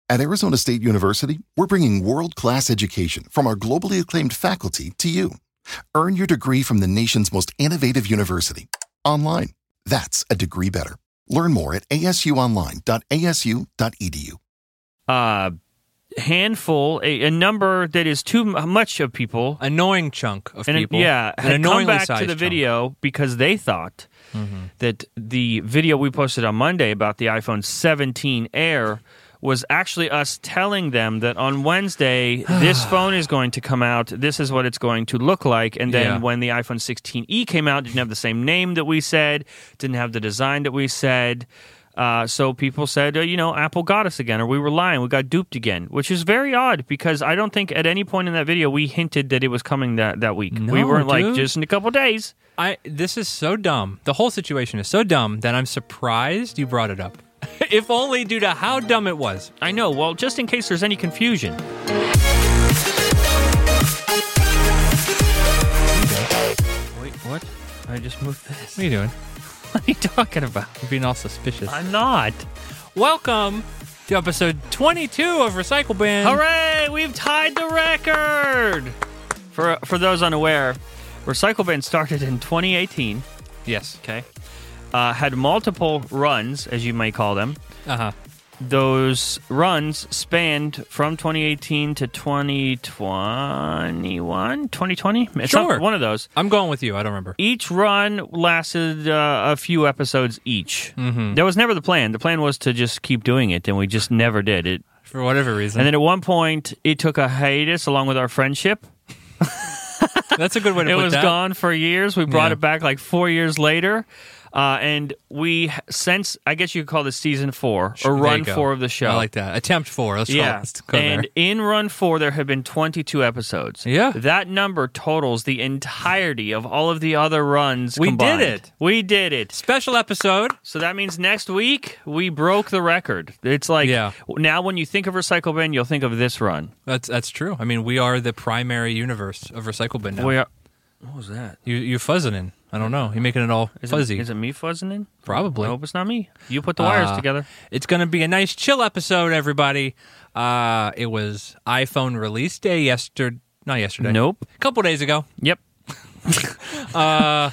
At Arizona State University, we're bringing world-class education from our globally acclaimed faculty to you. Earn your degree from the nation's most innovative university. Online. That's a degree better. Learn more at asuonline.asu.edu. Handful, a number that is too much of people. Annoying chunk of people. Yeah, had come back to the video because they thought that the video we posted on Monday about the iPhone 17 Air was actually us telling them that on Wednesday, this phone is going to come out, this is what it's going to look like, and then when the iPhone 16e came out, it didn't have the same name that we said, didn't have the design that we said, so people said, Apple got us again, or we were lying, we got duped again, which is very odd, because I don't think at any point in that video we hinted that it was coming that week. No, we weren't dude. like, just in a couple days. This is so dumb. The whole situation is so dumb that I'm surprised you brought it up. If only due to how dumb it was. I know. Well, just in case there's any confusion. Wait, what? I just moved this. What are you doing? What are you talking about? You're being all suspicious. I'm not. Welcome to episode 22 of Recycle Bin. Hooray! We've tied the record! For those unaware, Recycle Bin started in 2018. Yes. Okay. Had multiple runs, as you may call them. Uh-huh. Those runs spanned from 2018 to 2021? 2020? It's Sure. one of those. I'm going with you. I don't remember. Each run lasted a few episodes each. Mm-hmm. That was never the plan. The plan was to just keep doing it, and we just never did it. For whatever reason. And then at one point, it took a hiatus along with our friendship. That's a good way to put that. It was gone for years. We brought it back like 4 years later. And we, since, I guess you could call this season 4, or run 4 of the show. I like that. Attempt 4. Let's go and there. in run 4, there have been 22 episodes. Yeah. That number totals the entirety of all of the other runs combined. We did it. Special episode. So that means next week, we broke the record. It's like, now when you think of Recycle Bin, you'll think of this run. That's true. I mean, we are the primary universe of Recycle Bin now. We are. What was that? You fuzzing in. I don't know. You're making it all fuzzy. Is it me fuzzing in? Probably. I hope it's not me. You put the wires together. It's going to be a nice chill episode, everybody. It was iPhone release day not yesterday. Nope. A couple days ago. Yep. iPhone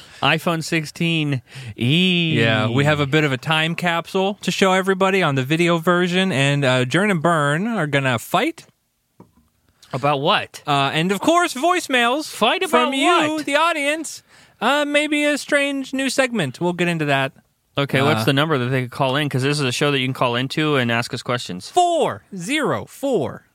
16e. Yeah, we have a bit of a time capsule to show everybody on the video version, and Jern and Byrne are going to fight. About what? And, of course, voicemails. Fight about from you, what? the audience. Maybe a strange new segment. We'll get into that. Okay, what's the number that they could call in? Because this is a show that you can call into and ask us questions. 404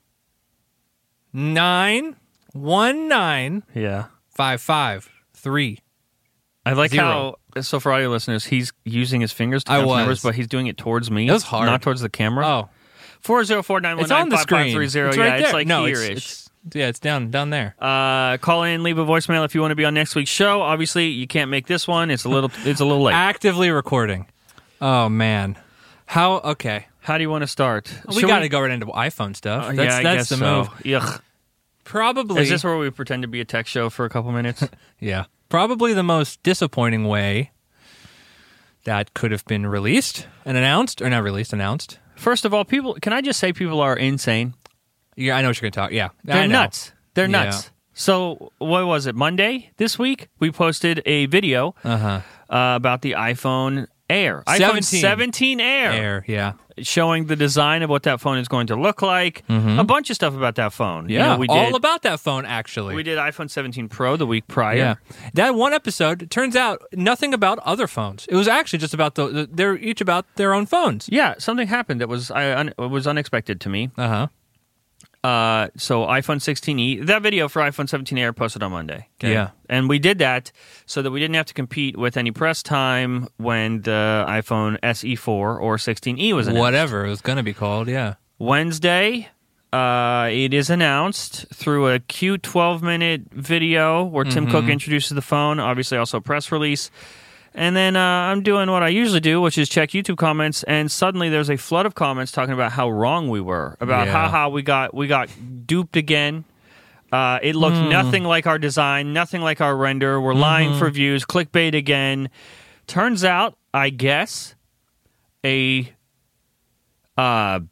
919 Yeah. 553. I like 0. how, so for audio listeners, he's using his fingers to count numbers, but he's doing it towards me. It was hard. Not towards the camera. Oh. 404-919-5530. It's on the screen. It's right yeah, there. it's like no, here-ish. It's down there. Call in, leave a voicemail if you want to be on next week's show. Obviously, you can't make this one. It's a little late. Actively recording. Oh, man. Okay. How do you want to start? We got to go right into iPhone stuff. I guess the so. move. Yuck. Probably. Is this where we pretend to be a tech show for a couple minutes? Yeah. Probably the most disappointing way that could have been released and announced, or not released, announced. First of all, can I just say people are insane? Yeah, I know what you're going to talk. Yeah. They're nuts. They're Yeah. nuts. So, what was it? Monday this week, we posted a video about the iPhone Air. iPhone 17 Air. Yeah. Showing the design of what that phone is going to look like. A bunch of stuff about that phone. Yeah, we did all about that phone, actually. We did iPhone 17 Pro the week prior. Yeah. That one episode, it turns out, nothing about other phones. It was actually just about they're each about their own phones. Yeah, something happened that was unexpected to me. Uh-huh. So iPhone 16e, that video for iPhone 17 Air posted on Monday. Okay? Yeah. And we did that so that we didn't have to compete with any press time when the iPhone SE4 or 16e was announced. Whatever it was going to be called, yeah. Wednesday, it is announced through a cute 12-minute video where Tim Cook introduces the phone, obviously also a press release. And then I'm doing what I usually do, which is check YouTube comments, and suddenly there's a flood of comments talking about how wrong we were, about how we got duped again. It looked nothing like our design, nothing like our render. We're lying for views, clickbait again. Turns out, I guess, a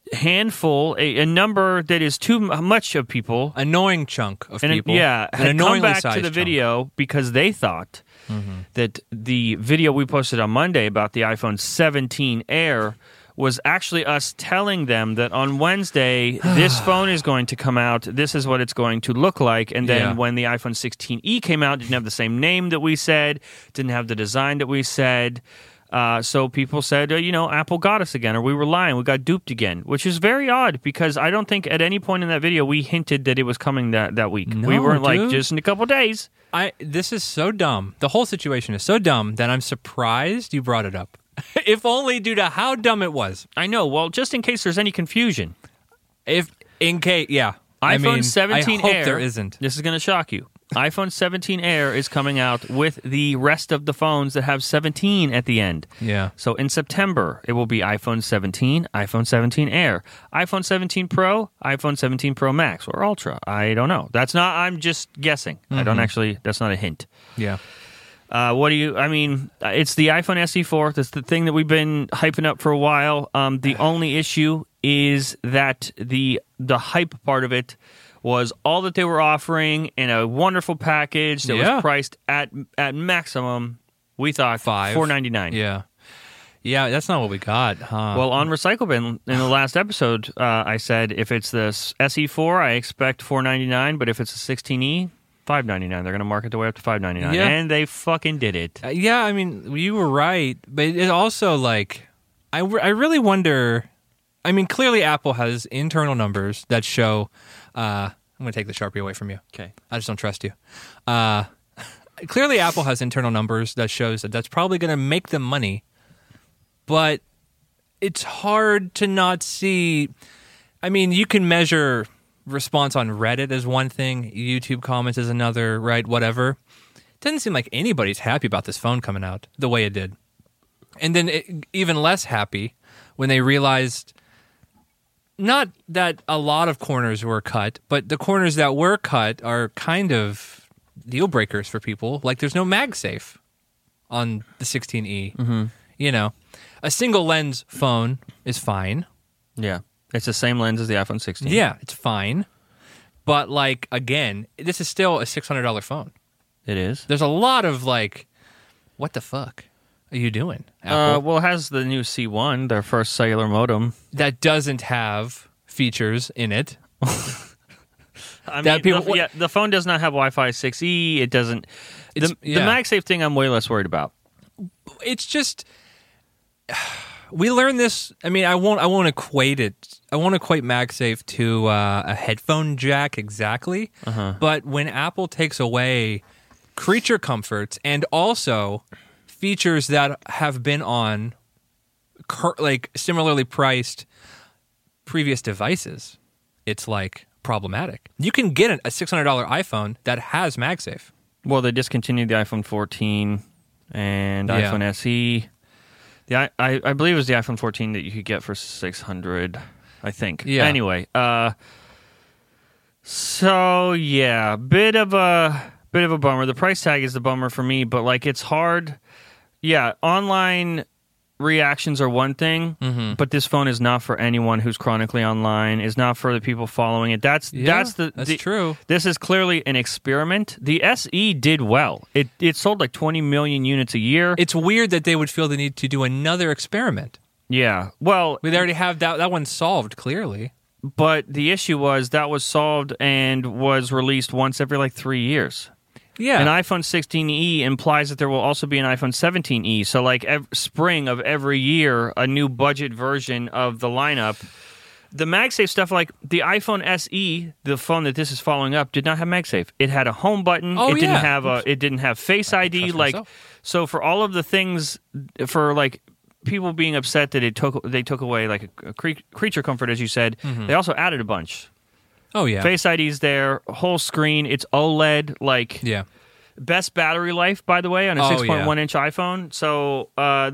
handful, a number that is too much of people. Annoying chunk of people. Yeah, had come back to the video because they thought that the video we posted on Monday about the iPhone 17 Air was actually us telling them that on Wednesday, this phone is going to come out, this is what it's going to look like, and then when the iPhone 16e came out, it didn't have the same name that we said, didn't have the design that we said. So people said, Apple got us again, or we were lying, we got duped again, which is very odd because I don't think at any point in that video we hinted that it was coming that week. No, we weren't dude. like, just in a couple days. This is so dumb. The whole situation is so dumb that I'm surprised you brought it up. If only due to how dumb it was. I know. Well, just in case there's any confusion. iPhone 17 I hope Air, there isn't. This is going to shock you. iPhone 17 Air is coming out with the rest of the phones that have 17 at the end. Yeah. So in September, it will be iPhone 17, iPhone 17 Air, iPhone 17 Pro, iPhone 17 Pro Max, or Ultra. I don't know. I'm just guessing. That's not a hint. Yeah. It's the iPhone SE4. That's the thing that we've been hyping up for a while. The only issue is that the hype part of it was all that they were offering in a wonderful package that was priced at maximum, we thought, $499. Yeah. Yeah, that's not what we got, huh? Well, on RecycleBin in the last episode, I said if it's the SE4, I expect $499, but if it's the 16E, $599. They're going to market their way up to $599, and they fucking did it. You were right, but it also I really wonder. Clearly Apple has internal numbers that show. I'm going to take the Sharpie away from you. Okay, I just don't trust you. Clearly Apple has internal numbers that shows that that's probably going to make them money, but it's hard to not see. You can measure response on Reddit is one thing, YouTube comments is another, right? Whatever. It doesn't seem like anybody's happy about this phone coming out the way it did. And then even less happy when they realized not that a lot of corners were cut, but the corners that were cut are kind of deal breakers for people. Like there's no MagSafe on the 16E. Mm-hmm. A single lens phone is fine. Yeah. It's the same lens as the iPhone 16. Yeah, it's fine. But, again, this is still a $600 phone. It is. There's a lot of, what the fuck are you doing, Apple? It has the new C1, their first cellular modem. That doesn't have features in it. The phone does not have Wi-Fi 6E. It doesn't. The MagSafe thing I'm way less worried about. It's just... We learned this. I won't equate it. I won't equate MagSafe to a headphone jack exactly. But when Apple takes away creature comforts and also features that have been on similarly priced previous devices, it's problematic. You can get a $600 iPhone that has MagSafe. Well, they discontinued the iPhone 14 and iPhone SE. I believe it was the iPhone 14 that you could get for $600, I think. Yeah. Anyway, bit of a bummer. The price tag is the bummer for me, but it's hard. Yeah, online reactions are one thing, but this phone is not for anyone who's chronically online. Is not for the people following it. That's true. This is clearly an experiment. The SE did well. It sold 20 million units a year. It's weird that they would feel the need to do another experiment. Yeah. Well, we already have that one solved clearly. But the issue was that was solved and was released once every 3 years. Yeah. An iPhone 16e implies that there will also be an iPhone 17e. So spring of every year, a new budget version of the lineup. The MagSafe stuff, the iPhone SE, the phone that this is following up, did not have MagSafe. It had a home button. It didn't have Face ID. So for all of the things, for people being upset that they took away a creature comfort, as you said, they also added a bunch. Oh, yeah. Face ID's there, whole screen, it's OLED, best battery life, by the way, on a 6.1-inch iPhone. So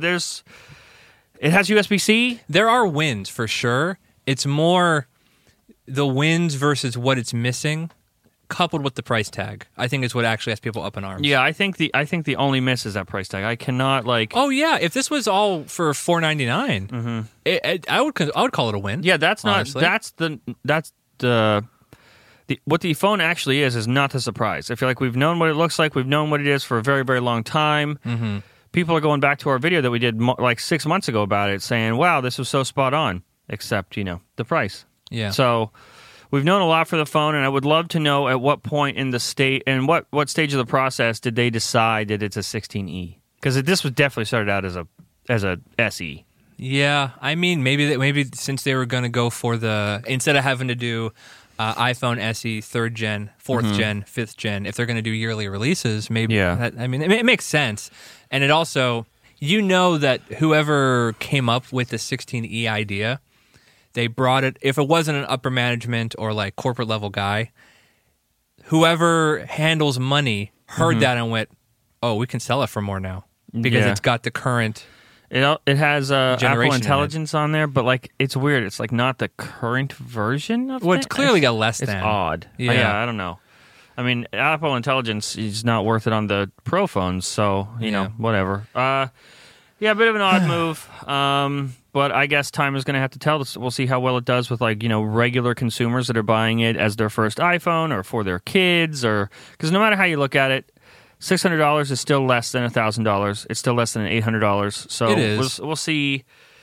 it has USB-C. There are wins, for sure. It's more the wins versus what it's missing coupled with the price tag, I think is what actually has people up in arms. Yeah, I think the only miss is that price tag. I cannot like. Oh yeah, if this was all for $499, I would call it a win. Yeah, that's not. honestly. That's the what the phone actually is not the surprise. I feel like we've known what it looks like. We've known what it is for a very, very long time. Mm-hmm. People are going back to our video that we did like 6 months ago about it, saying, "Wow, this was so spot on." Except, the price. Yeah. So we've known a lot for the phone, and I would love to know at what point in the state and what stage of the process did they decide that it's a 16E? Because this was definitely started out as a SE. Yeah, I mean, maybe since they were going to go for instead of having to do iPhone SE 3rd gen, 4th gen, 5th gen, if they're going to do yearly releases, maybe. Yeah. It makes sense, and it also, that whoever came up with the 16E idea, they brought it. If it wasn't an upper management or like corporate level guy, whoever handles money heard that and went, "Oh, we can sell it for more now because it's got the current." It has Apple Intelligence in on there, but like it's weird. It's like not the current version of it. Well, it's clearly got less than. It's odd. Yeah. I don't know. I mean, Apple Intelligence is not worth it on the Pro phones, so you know, whatever. Yeah, a bit of an odd move. But I guess time is going to have to tell. We'll see how well it does with regular consumers that are buying it as their first iPhone or for their kids, or because no matter how you look at it, $600 is still less than $1,000. It's still less than $800. So it is. We'll see.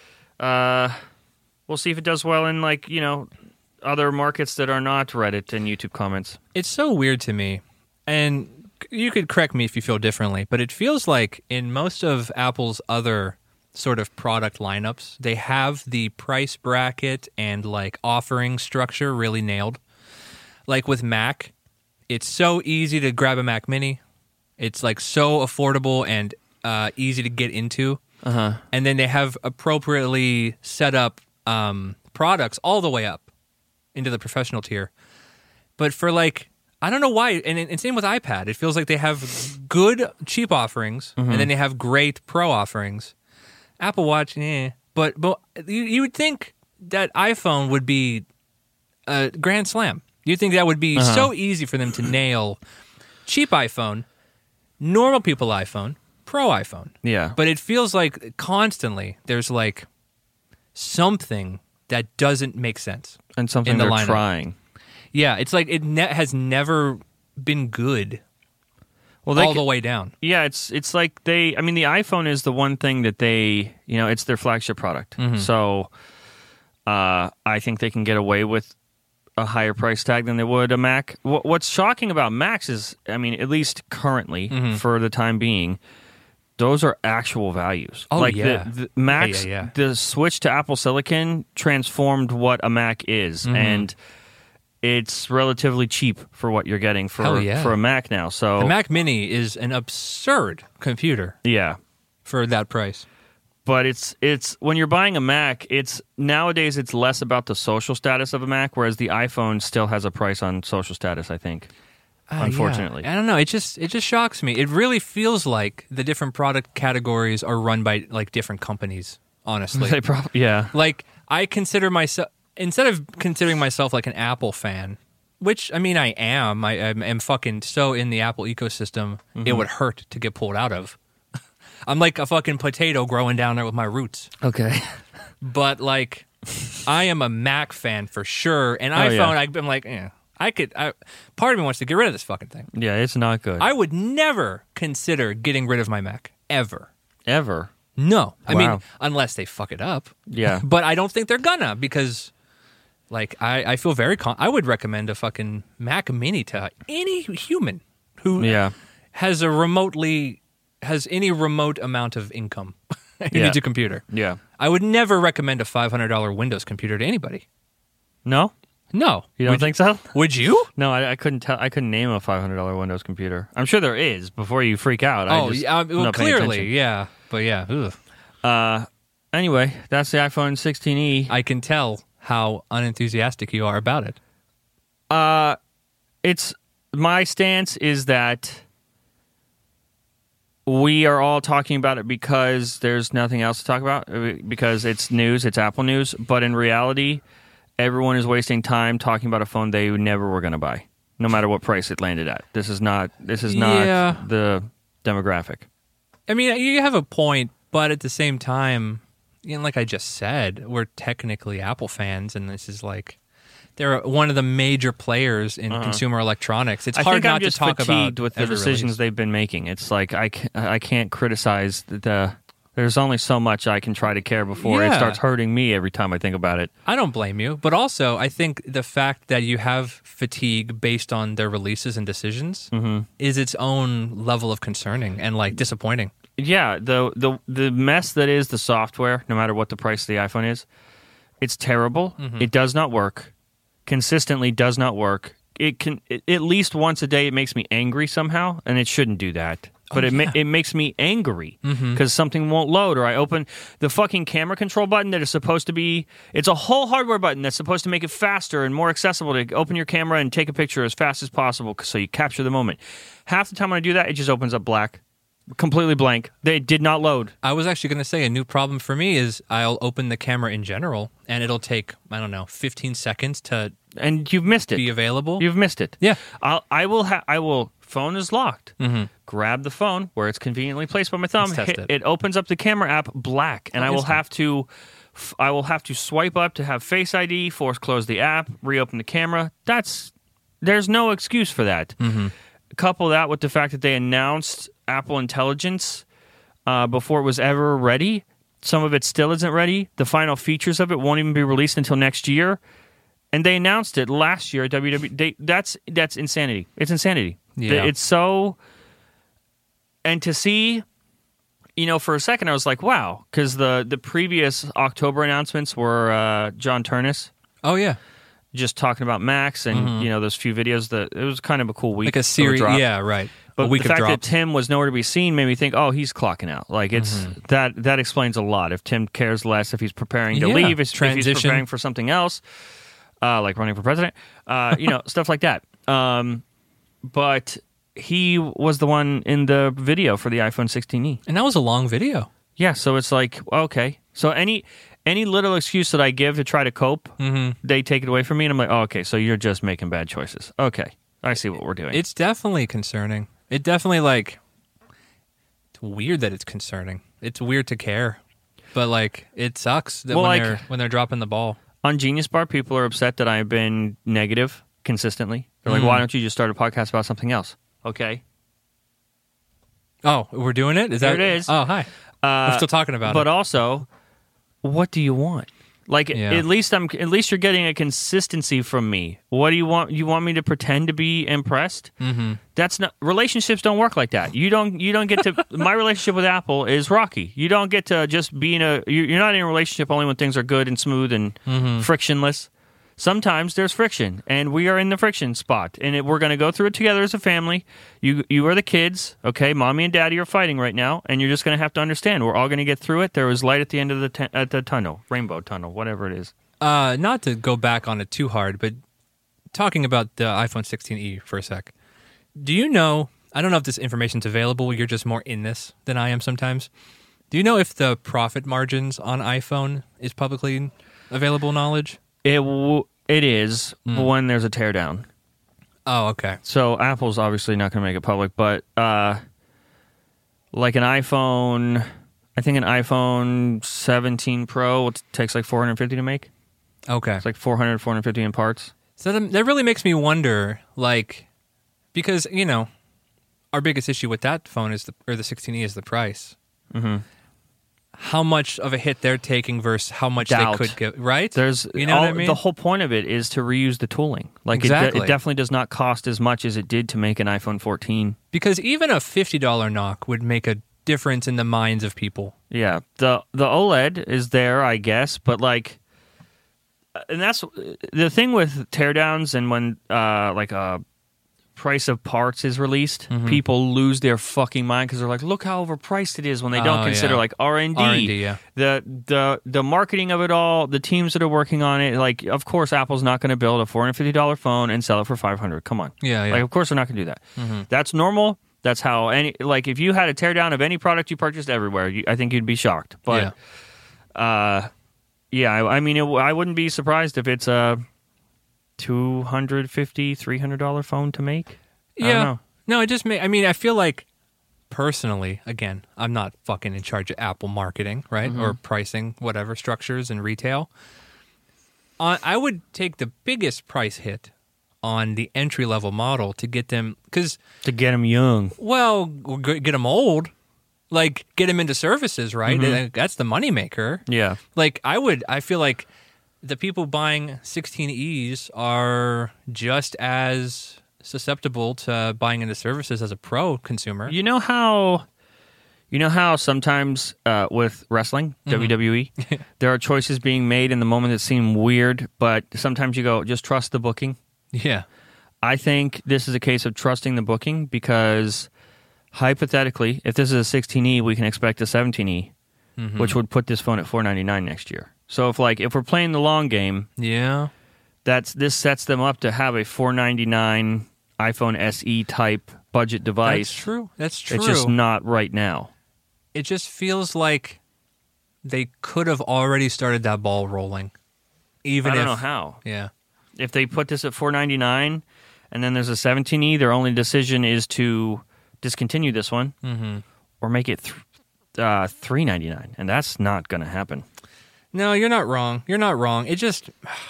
We'll see if it does well in other markets that are not Reddit and YouTube comments. It's so weird to me, and you could correct me if you feel differently, but it feels like in most of Apple's other sort of product lineups, they have the price bracket and offering structure really nailed. Like with Mac, it's so easy to grab a Mac Mini. It's so affordable and easy to get into. And then they have appropriately set up products all the way up into the professional tier. But for I don't know why, and same with iPad. It feels like they have good cheap offerings, and then they have great pro offerings. Apple Watch, but you would think that iPhone would be a grand slam. You'd think that would be so easy for them to nail cheap iPhone, normal people iPhone, pro iPhone. Yeah. But it feels like constantly there's something that doesn't make sense. And something they're trying. Yeah, it's like it has never been good all the way down. Yeah, it's like the iPhone is the one thing that they, it's their flagship product. So I think they can get away with a higher price tag than they would a Mac. What's shocking about Macs is, at least currently, for the time being, those are actual values. Oh, the Macs, the switch to Apple Silicon transformed what a Mac is, and it's relatively cheap for what you're getting for a Mac now. So the Mac Mini is an absurd computer. Yeah, for that price. But it's when you're buying a Mac, nowadays it's less about the social status of a Mac, whereas the iPhone still has a price on social status, I think. Unfortunately. Yeah. I don't know. It just shocks me. It really feels like the different product categories are run by different companies, honestly. Yeah. I consider myself, instead of considering myself an Apple fan, which I am. I am fucking so in the Apple ecosystem, it would hurt to get pulled out of. I'm like a fucking potato growing down there with my roots. Okay. But I am a Mac fan for sure. And iPhone, I'm like, part of me wants to get rid of this fucking thing. Yeah, it's not good. I would never consider getting rid of my Mac. Ever. Ever? No. I mean, unless they fuck it up. Yeah. But I don't think they're gonna, because I feel very I would recommend a fucking Mac Mini to any human who has any remote amount of income who needs a computer. Yeah. I would never recommend a $500 Windows computer to anybody. No? No. You don't think so? Would you? No, I couldn't tell. I couldn't name a $500 Windows computer. I'm sure there is before you freak out. Clearly, yeah. But yeah. Ugh. Anyway, that's the iPhone 16e. I can tell how unenthusiastic you are about it. It's my stance is that we are all talking about it because there's nothing else to talk about, because it's news, it's Apple news, but in reality, everyone is wasting time talking about a phone they never were going to buy. no matter what price it landed at. This is not the demographic. I mean, you have a point, but at the same time, like I just said, we're technically Apple fans, and this is like they're one of the major players in consumer electronics. It's hard not to talk about. I'm just fatigued with the decisions they've been making. It's like I can't criticize the. There's only so much I can try to care before it starts hurting me every time I think about it. I don't blame you, but also I think the fact that you have fatigue based on their releases and decisions is its own level of concerning and like disappointing. Yeah, the mess that is the software, no matter what the price of the iPhone is, it's terrible. It does not work. Consistently does not work. At least once a day it makes me angry somehow, and it shouldn't do that. But it makes me angry because something won't load, or I open the fucking camera control button that is supposed to be... It's a whole hardware button that's supposed to make it faster and more accessible to open your camera and take a picture as fast as possible so you capture the moment. Half the time when I do that, it just opens up black. Completely blank. They did not load. I was actually going to say a new problem for me is I'll open the camera in general, and it'll take, 15 seconds to... And you've missed it. Be available. You've missed it. Yeah. I will. Phone is locked. Grab the phone where it's conveniently placed by my thumb. It opens up the camera app black, and I will have to swipe up to have Face ID, force close the app, reopen the camera. There's no excuse for that. Couple that with the fact that they announced Apple Intelligence before it was ever ready. Some of it still isn't ready. The final features of it won't even be released until next year. And they announced it last year at WWDC. That's insanity. It's insanity. Yeah. It's so... And to see, for a second I was like, wow, because the previous October announcements were John Turnus. Oh, yeah. Just talking about Macs and, those few videos. It was kind of a cool week. Like a series. Yeah, right. But the fact that Tim was nowhere to be seen made me think, oh, he's clocking out. Like, it's that explains a lot. If Tim cares less, if he's preparing to leave, if he's preparing for something else, like running for president, stuff like that. But he was the one in the video for the iPhone 16e. And that was a long video. Yeah, so it's like, okay. So any little excuse that I give to try to cope, they take it away from me, and I'm like, oh, okay, so you're just making bad choices. Okay, I see what we're doing. It's definitely concerning. It definitely, it's weird that it's concerning. It's weird to care. But, it sucks that when they're dropping the ball. On Genius Bar, people are upset that I've been negative consistently. They're like, why don't you just start a podcast about something else? Okay. Oh, we're doing it? There it is. Oh, hi. We're still talking about it. But also, what do you want? At least you're getting a consistency from me. What do you want? You want me to pretend to be impressed? That's not. Relationships don't work like that. You don't get to. My relationship with Apple is rocky. You don't get to just be you're not in a relationship only when things are good and smooth and frictionless. Sometimes there's friction, and we are in the friction spot, and we're going to go through it together as a family. You are the kids, okay? Mommy and Daddy are fighting right now, and you're just going to have to understand. We're all going to get through it. There is light at the end of the tunnel, rainbow tunnel, whatever it is. Not to go back on it too hard, but talking about the iPhone 16e for a sec. Do you know, I don't know if this information's available, you're just more in this than I am sometimes. Do you know if the profit margins on iPhone is publicly available knowledge? It is when there's a teardown. Oh, okay. So Apple's obviously not going to make it public, but like an iPhone, I think an iPhone 17 Pro takes like $450 to make. Okay. It's like $450 in parts. So that really makes me wonder, because, our biggest issue with that phone the 16e is the price. How much of a hit they're taking versus how much they could get, right? There's, what I mean? The whole point of it is to reuse the tooling. Exactly. It definitely does not cost as much as it did to make an iPhone 14. Because even a $50 knock would make a difference in the minds of people. Yeah. The OLED is there, I guess, but and that's the thing with teardowns and when a price of parts is released, people lose their fucking mind because they're like, look how overpriced it is when they don't consider R&D. R&D, yeah. The marketing of it all, the teams that are working on it, of course Apple's not going to build a $450 phone and sell it for $500. Come on. Yeah. Of course they're not going to do that. That's normal. That's how if you had a teardown of any product you purchased everywhere, I think you'd be shocked. But I mean, I wouldn't be surprised if it's a $250, $300 phone to make. Yeah. I don't know. No, it just I feel like, personally, again, I'm not fucking in charge of Apple marketing, right? Mm-hmm. Or pricing, whatever, structures and retail. I would take the biggest price hit on the entry-level model to get them, because... To get them young. Well, get them old. Like, get them into services, right? Mm-hmm. That's the moneymaker. Yeah. Like, I feel like the people buying 16Es are just as susceptible to buying into services as a pro consumer. You know how sometimes with wrestling, WWE, there are choices being made in the moment that seem weird, but sometimes you go, just trust the booking. Yeah. I think this is a case of trusting the booking because hypothetically, if this is a 16E, we can expect a 17E, which would put this phone at $499 next year. So if we're playing the long game, yeah, this sets them up to have a $499 iPhone SE type budget device. That's true. It's just not right now. It just feels like they could have already started that ball rolling. I don't know how. Yeah. If they put this at $499 and then there's a 17E, their only decision is to discontinue this one or make it $399, and that's not going to happen. No, you're not wrong. It just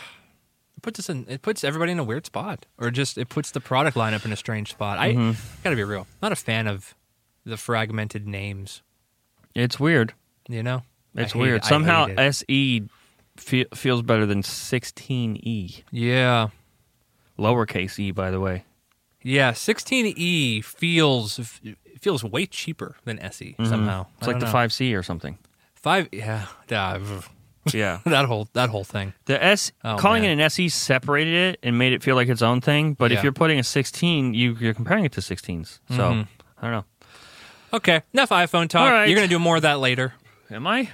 puts everybody in a weird spot, or just it puts the product lineup in a strange spot. I gotta be real, not a fan of the fragmented names. It's weird. You know, it's weird. Somehow SE feels better than 16E. Yeah, lowercase e, by the way. Yeah, 16E feels way cheaper than SE somehow. It's like the 5C or something. 5, yeah. Yeah, that whole thing. The calling it an SE separated it and made it feel like its own thing. But if you're putting a 16, you're comparing it to 16s. So I don't know. Okay, enough iPhone talk. Right. You're gonna do more of that later. Am I?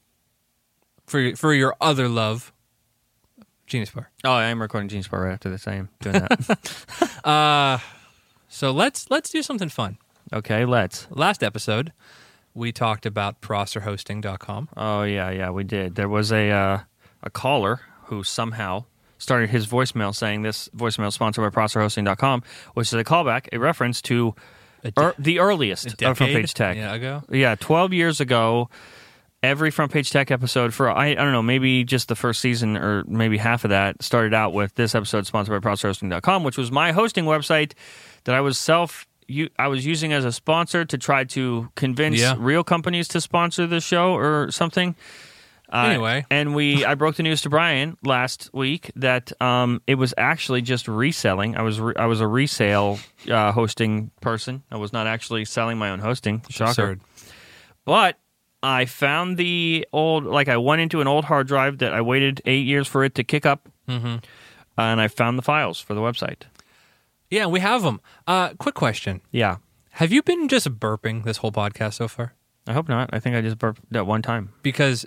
For your other love, Genius Bar. Oh, I am recording Genius Bar right after this. I am doing that. So let's do something fun. Okay, let's. Last episode, we talked about ProsserHosting.com. Oh, yeah, we did. There was a caller who somehow started his voicemail saying this voicemail is sponsored by ProsserHosting.com, which is a callback, a reference to the earliest of Front Page Tech. Ago? Yeah, 12 years ago, every Front Page Tech episode for, I don't know, maybe just the first season or maybe half of that started out with this episode sponsored by ProsserHosting.com, which was my hosting website that I was using as a sponsor to try to convince real companies to sponsor the show or something. Anyway. And I broke the news to Brian last week that it was actually just reselling. I was a resale hosting person. I was not actually selling my own hosting. Shocker. Absurd. But I found I went into an old hard drive that I waited 8 years for it to kick up, and I found the files for the website. Yeah, we have them. Quick question. Yeah. Have you been just burping this whole podcast so far? I hope not. I think I just burped that one time. Because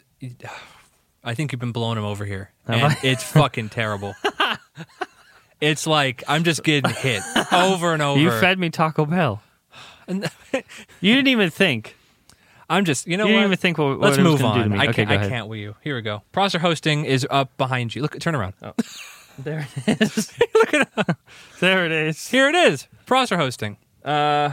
I think you've been blowing them over here. And it's fucking terrible. It's like I'm just getting hit over and over. You fed me Taco Bell. You didn't even think. I'm just, you didn't even think what let's it was move gonna on. do to me. I Okay, go ahead. can't with you. Here we go. Prosser Hosting is up behind you. Look, turn around. Oh. There it is. Look at it. There it is. Here it is. Prosser Hosting. Wow.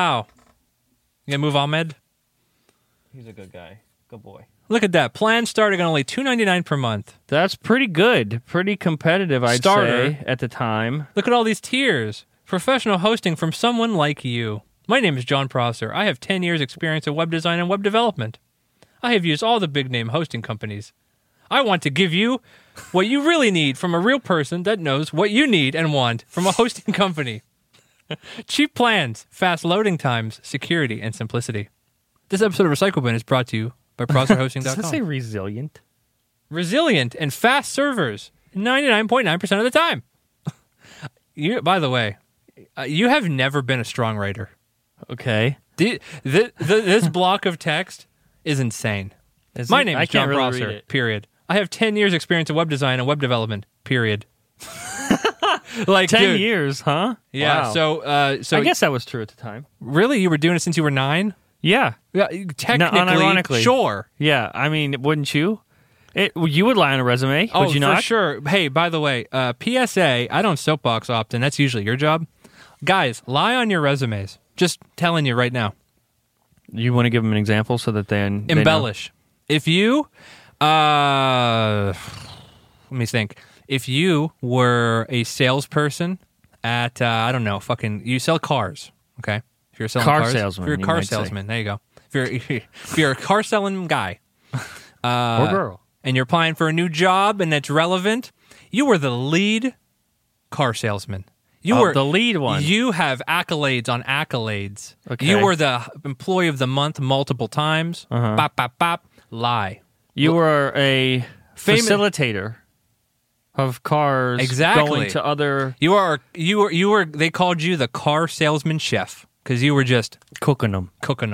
You gonna move Ahmed? He's a good guy. Good boy. Look at that. Plan starting on only $2.99 per month. That's pretty good. Pretty competitive, I'd say, at the time. Look at all these tiers. Professional hosting from someone like you. My name is John Prosser. I have 10 years experience in web design and web development. I have used all the big name hosting companies. I want to give you what you really need from a real person that knows what you need and want from a hosting company. Cheap plans, fast loading times, security, and simplicity. This episode of Recycle Bin is brought to you by ProsserHosting.com. Does that say resilient? Resilient and fast servers 99.9% of the time. By the way, you have never been a strong writer. Okay. This block of text is insane. My name is John Prosser, period. I have 10 years experience in web design and web development, period. Like 10 years, huh? Yeah. Wow. So I guess that was true at the time. Really? You were doing it since you were 9? Yeah. Yeah. Technically, unironically. sure. Yeah. I mean, wouldn't you? You would lie on a resume, would you not? For sure. Hey, by the way, PSA, I don't soapbox often. That's usually your job. Guys, lie on your resumes. Just telling you right now. You want to give them an example so that they embellish. If you, let me think. If you were a salesperson at, I don't know, you sell cars, okay? If you're selling cars, salesman, if you're a car salesman, there you go. If you're a car selling guy, or girl, and you're applying for a new job and it's relevant, you were the lead car salesman. You were the lead one. You have accolades on accolades. Okay. You were the employee of the month multiple times. Bop, bop, bop. Lie. You were a facilitator of cars going to other... You were. They called you the car salesman chef because you were just cooking them.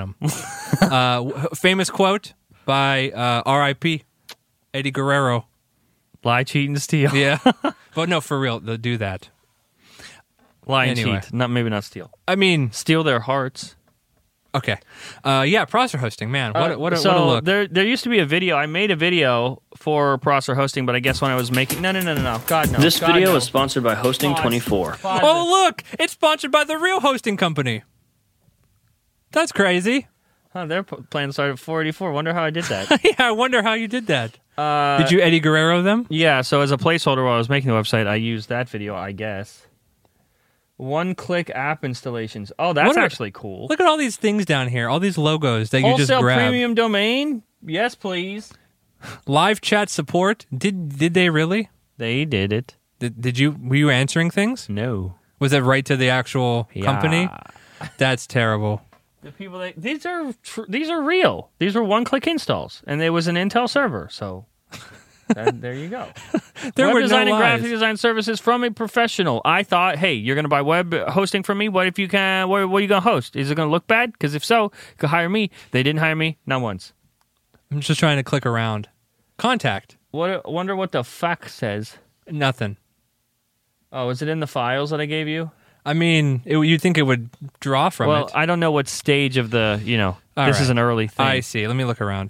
Famous quote by R.I.P. Eddie Guerrero. Lie, cheat, and steal. Yeah. But no, for real, they'll do that. Lie and cheat. Maybe not steal. I mean... Steal their hearts. Okay. Prosser Hosting, man. What a look. There used to be a video. I made a video for Prosser Hosting, but I guess when I was making... No. God, no. This video is sponsored by Hosting24. Oh, look! It's sponsored by the real hosting company. That's crazy. Their plan started at 484. Wonder how I did that. Yeah, I wonder how you did that. Did you Eddie Guerrero them? Yeah, so as a placeholder while I was making the website, I used that video, I guess. One-click app installations. Oh, that's actually cool. Look at all these things down here. All these logos that you just grabbed. Wholesale premium domain? Yes, please. Live chat support? Did they really? They did it. Were you answering things? No. Was it right to the actual company? That's terrible. The people these are real. These were one-click installs, and there was an Intel server, so there you go. Web design and graphic design services from a professional. I thought, hey, you're going to buy web hosting from me? What if you can? What are you going to host? Is it going to look bad? Because if so, you could hire me. They didn't hire me, not once. I'm just trying to click around. Contact. Wonder what the fuck says. Nothing. Oh, is it in the files that I gave you? I mean, you'd think it would draw from it. Well, I don't know what stage of the, this is an early thing. I see. Let me look around.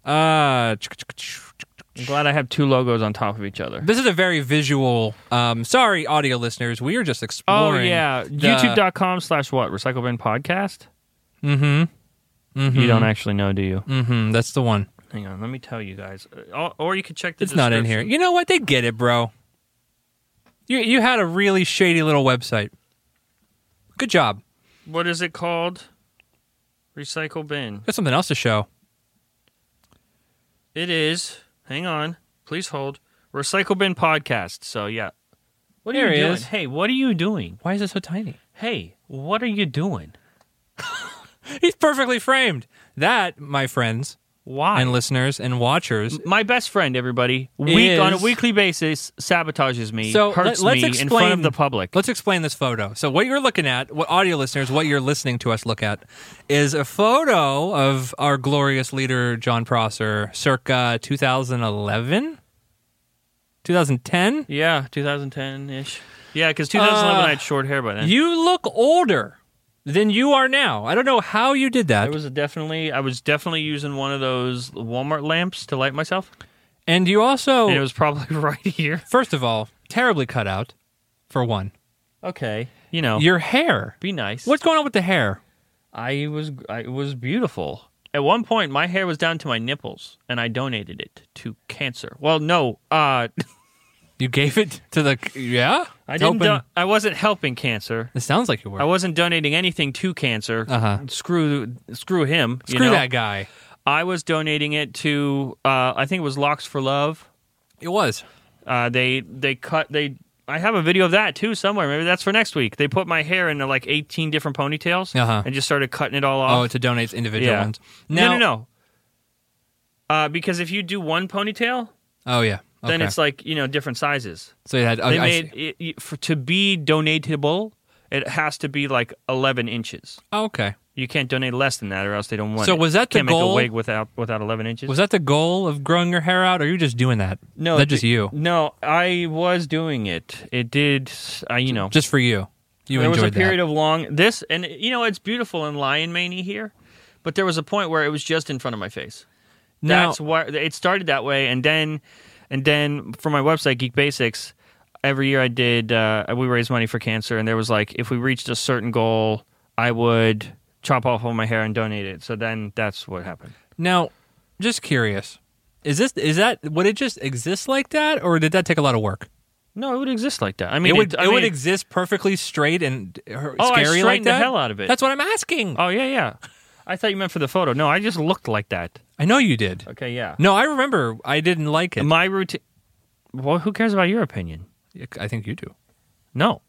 I'm glad I have two logos on top of each other. This is a very visual... sorry, audio listeners. We are just exploring... Oh, yeah. YouTube.com/what? Recycle Bin Podcast? Mm-hmm. You don't actually know, do you? Mm-hmm. That's the one. Hang on. Let me tell you guys. Or you could check the description. It's not in here. You know what? They get it, bro. You had a really shady little website. Good job. What is it called? Recycle Bin. Got something else to show. It is... Hang on. Please hold. Recycle Bin Podcast. So, yeah. What are you doing? Hey, what are you doing? Why is it so tiny? Hey, what are you doing? He's perfectly framed. That, my friends... Why? And listeners and watchers. My best friend, everybody, on a weekly basis, sabotages me, hurts me in front of the public. Let's explain this photo. So what you're looking at, what audio listeners, what you're listening to us look at, is a photo of our glorious leader, John Prosser, circa 2011? 2010? Yeah, 2010-ish. Yeah, because 2011 I had short hair by then. You look older than you are now. I don't know how you did that. I was definitely using one of those Walmart lamps to light myself. And you also... And it was probably right here. First of all, terribly cut out, for one. Okay. Your hair. Be nice. What's going on with the hair? It was beautiful. At one point, my hair was down to my nipples, and I donated it to cancer. Well, no, You gave it to the... Yeah? I wasn't helping cancer. It sounds like you were. I wasn't donating anything to cancer. Screw him. Screw that guy. I was donating it to, I think it was Locks for Love. It was. I have a video of that, too, somewhere. Maybe that's for next week. They put my hair into, 18 different ponytails and just started cutting it all off. Oh, to donate individual ones. Now, no. Because if you do one ponytail... Oh, yeah. Okay. Then it's different sizes. So you had to be donatable, it has to be 11 inches. Oh, okay. You can't donate less than that, or else they don't want it. So was that the goal? Can't make a wig without 11 inches. Was that the goal of growing your hair out, or are you just doing that? No, is that just you? No, I was doing it. It did. Just for you. There was a period of this, and it's beautiful in Lion Mania here, but there was a point where it was just in front of my face. That's why it started that way, and then for my website, Geek Basics, every year I did. We raised money for cancer, and there was like, if we reached a certain goal, I would chop off all my hair and donate it. So then that's what happened. Now, just curious, would it just exist like that, or did that take a lot of work? No, it would exist like that. I mean, it would exist perfectly straight and scary I straightened like that? the hell out of it. That's what I'm asking. Oh, yeah. I thought you meant for the photo. No, I just looked like that. I know you did. Okay, yeah. No, I remember I didn't like it. My routine... Well, who cares about your opinion? I think you do. No.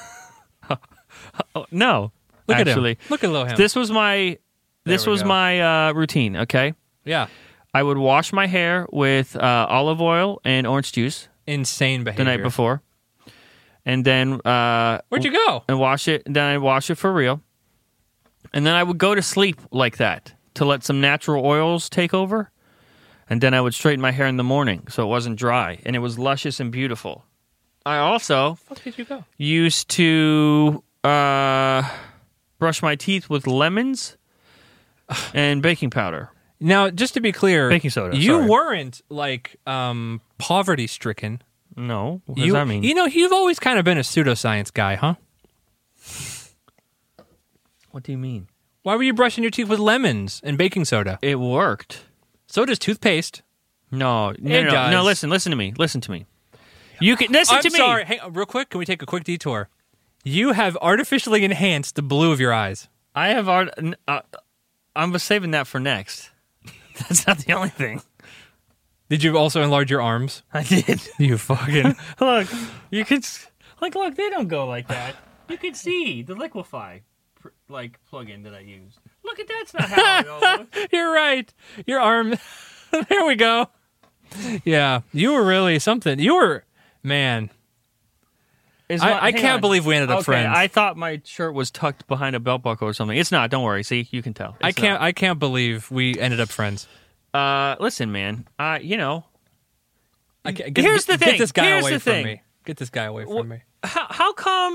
No. Look actually. at him. Look at Lohan. This was my routine, okay? Yeah. I would wash my hair with olive oil and orange juice. Insane behavior. The night before. And then... Where'd you go? And wash it. Then I'd wash it for real. And then I would go to sleep like that to let some natural oils take over. And then I would straighten my hair in the morning so it wasn't dry. And it was luscious and beautiful. I also... Where the fuck did you go? Used to brush my teeth with lemons and baking powder. Now, just to be clear, baking soda. You weren't like poverty-stricken. No. What does that mean? You know, you've always kind of been a pseudoscience guy, huh? What do you mean? Why were you brushing your teeth with lemons and baking soda? It worked. So does toothpaste. No. Does. No, listen to me. You can listen to me. I'm sorry. Hey, real quick, can we take a quick detour? You have artificially enhanced the blue of your eyes. I have I'm saving that for next. That's not the only thing. Did you also enlarge your arms? I did. You fucking... Look, you could... Look, they don't go like that. You can see the Liquify plug-in that I use. Look at that's not how it goes. You're right. Your arm... There we go. Yeah, you were really something. You were... Man... I can't believe we ended up friends. I thought my shirt was tucked behind a belt buckle or something. It's not. Don't worry. See, you can tell. I can't believe we ended up friends. Listen, man. Here's the thing. Get this guy away from me. Get this guy away from me. How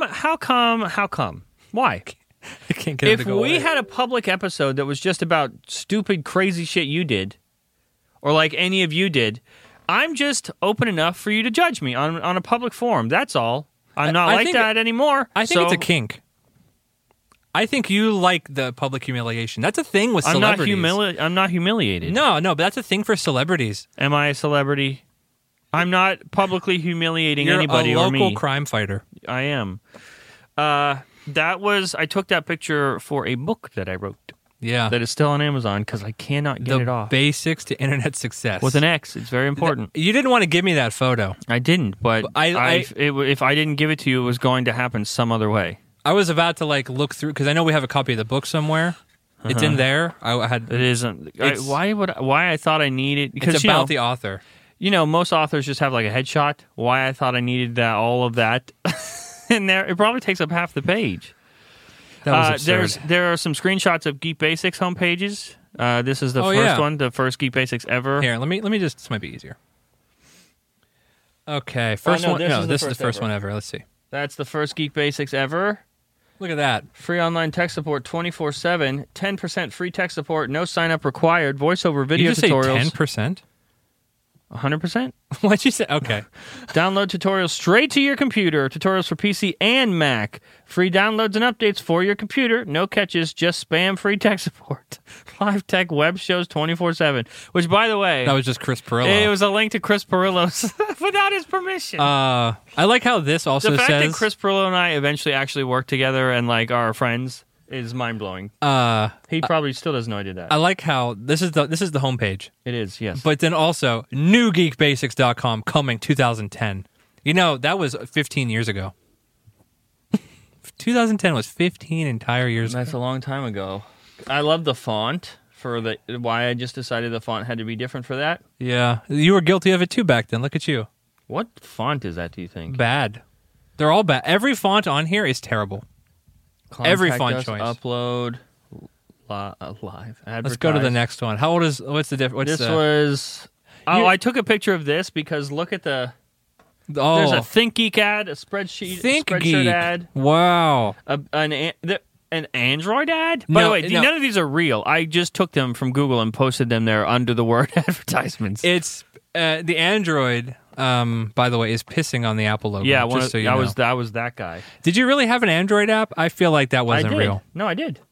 come? Why? I can't get him to go away. If we had a public episode that was just about stupid, crazy shit you did, or like any of you did, I'm just open enough for you to judge me on a public forum. That's all. I'm not like that anymore. I think it's a kink. I think you like the public humiliation. That's a thing with celebrities. I'm not humiliated. No, but that's a thing for celebrities. Am I a celebrity? I'm not publicly humiliating anybody or or me. You're a local crime fighter. I am. I took that picture for a book that I wrote. Yeah. That is still on Amazon because I cannot get it off. The Basics to Internet Success. With an X. It's very important. You didn't want to give me that photo. I didn't, but if I didn't give it to you, it was going to happen some other way. I was about to look through, because I know we have a copy of the book somewhere. It's in there. It isn't. Why I thought I needed... Because it's about the author. You know, most authors just have like a headshot. Why I thought I needed all of that in there. It probably takes up half the page. That was absurd. There are some screenshots of Geek Basics homepages. This is the first one, the first Geek Basics ever. Here, let me just... This might be easier. Okay, first one. No, this is the first one ever. Let's see. That's the first Geek Basics ever. Look at that. Free online tech support 24/7. 10% free tech support. No sign up required. Voiceover video tutorials. You just say 10%? 100%? What'd you say? Okay. Download tutorials straight to your computer. Tutorials for PC and Mac. Free downloads and updates for your computer. No catches, just spam-free tech support. Live tech web shows 24/7. Which, by the way... That was just Chris Pirillo. It was a link to Chris Pirillo's without his permission. I like how this also says... The fact that Chris Pirillo and I eventually actually work together and are friends is mind-blowing. He probably still doesn't know I did that. I like how this is the homepage. It is, yes. But then also, newgeekbasics.com coming 2010. You know, that was 15 years ago. 2010 was 15 entire years ago. That's a long time ago. I love the font for why I just decided the font had to be different for that. Yeah. You were guilty of it too back then. Look at you. What font is that, do you think? Bad. They're all bad. Every font on here is terrible. Every font choice. Upload live. Advertise. Let's go to the next one. What's the difference? I took a picture of this because look at there's a ThinkGeek ad, a spreadshirt ad. Wow. And An Android ad? By the way, none of these are real. I just took them from Google and posted them there under the word advertisements. It's the Android, by the way, is pissing on the Apple logo. Yeah, I was that guy. Did you really have an Android app? I feel like that wasn't real. No, I did.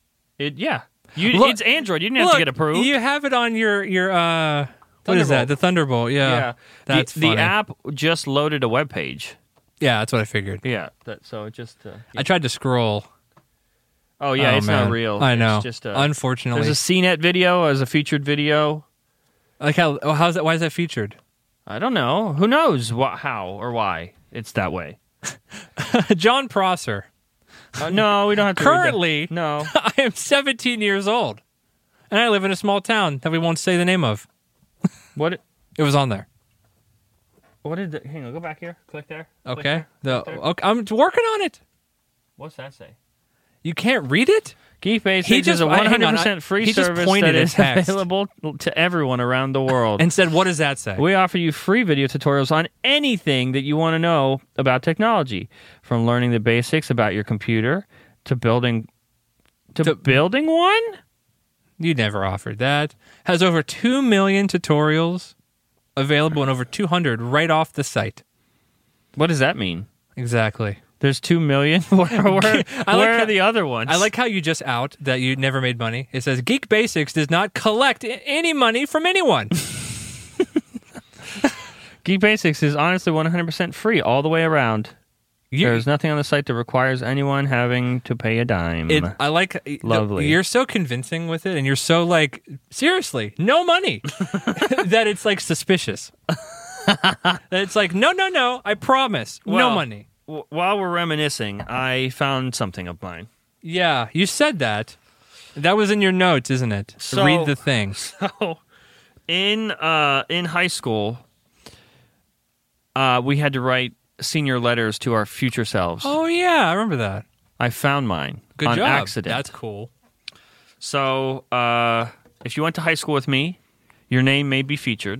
It's Android. You didn't have to get approved. You have it on your what is that? The Thunderbolt. Yeah. That's the app just loaded a web page. Yeah, that's what I figured. Yeah. So it just. I tried to scroll. Oh yeah, it's not real. I know. It's just unfortunately, there's a CNET video as a featured video. Like how's that? Why is that featured? I don't know. Who knows how or why it's that way? John Prosser. No, we don't have to. Currently, no. I am 17 years old, and I live in a small town that we won't say the name of. What? It was on there. What did? Hang on. Go back here. Click there. Okay. Click there. Okay. I'm working on it. What's that say? You can't read it? Geek Basics is a 100% free service that is text. available to everyone around the world. And said, what does that say? We offer you free video tutorials on anything that you want to know about technology, from learning the basics about your computer to building one? You never offered that. Has over 2 million tutorials available and over 200 right off the site. What does that mean? Exactly. There's 2 million? Where are the other ones? I like how you just out that you never made money. It says, Geek Basics does not collect any money from anyone. Geek Basics is honestly 100% free all the way around. There's nothing on the site that requires anyone having to pay a dime. I like... Lovely. You're so convincing with it, and you're so like, seriously, no money. That it's like suspicious. That it's like, no, I promise, no money. While we're reminiscing, I found something of mine. Yeah, you said that. That was in your notes, isn't it? So, read the thing. So, in high school, we had to write senior letters to our future selves. Oh, yeah, I remember that. I found mine Good on job. accident. That's cool. So, if you went to high school with me, your name may be featured.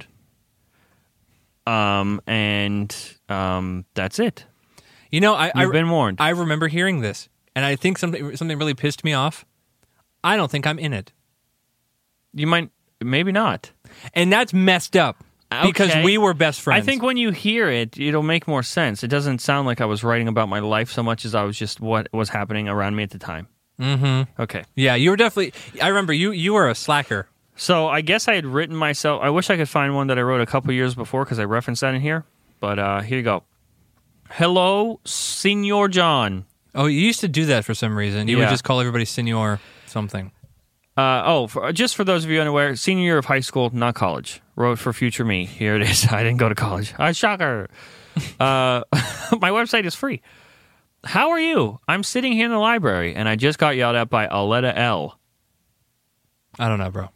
And that's it. You know, You've been warned. I remember hearing this, and I think something really pissed me off. I don't think I'm in it. You might, maybe not. And that's messed up. Because we were best friends. I think when you hear it, it'll make more sense. It doesn't sound like I was writing about my life so much as I was just what was happening around me at the time. Mm-hmm. Okay. Yeah, you were definitely... I remember you were a slacker. So I guess I had written myself... I wish I could find one that I wrote a couple years before because I referenced that in here. But here you go. Hello, Senor John. Oh, you used to do that for some reason. You would just call everybody Senor something. Just for those of you unaware, senior year of high school, not college. Wrote for future me. Here it is. I didn't go to college. Shocker. My website is free. How are you? I'm sitting here in the library, and I just got yelled at by Aletta L. I don't know, bro.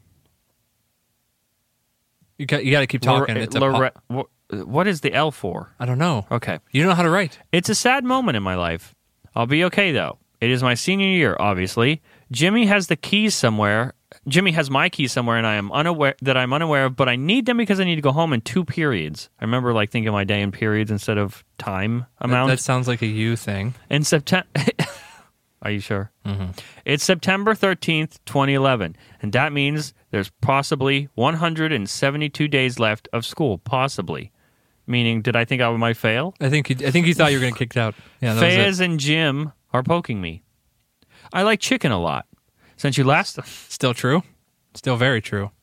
You got to keep talking. What is the L for? I don't know. Okay. You don't know how to write. It's a sad moment in my life. I'll be okay, though. It is my senior year, obviously. Jimmy has the keys somewhere. Jimmy has my keys somewhere, and I'm unaware of, but I need them because I need to go home in 2 periods. I remember thinking of my day in periods instead of time amount. That sounds like a you thing. In September... Are you sure? Mm-hmm. It's September 13th, 2011, and that means there's possibly 172 days left of school, possibly. Meaning, did I think I might fail? I think you thought you were going to get kicked out. Yeah, Fayez and Jim are poking me. I like chicken a lot. Since you last... Still true? Still very true.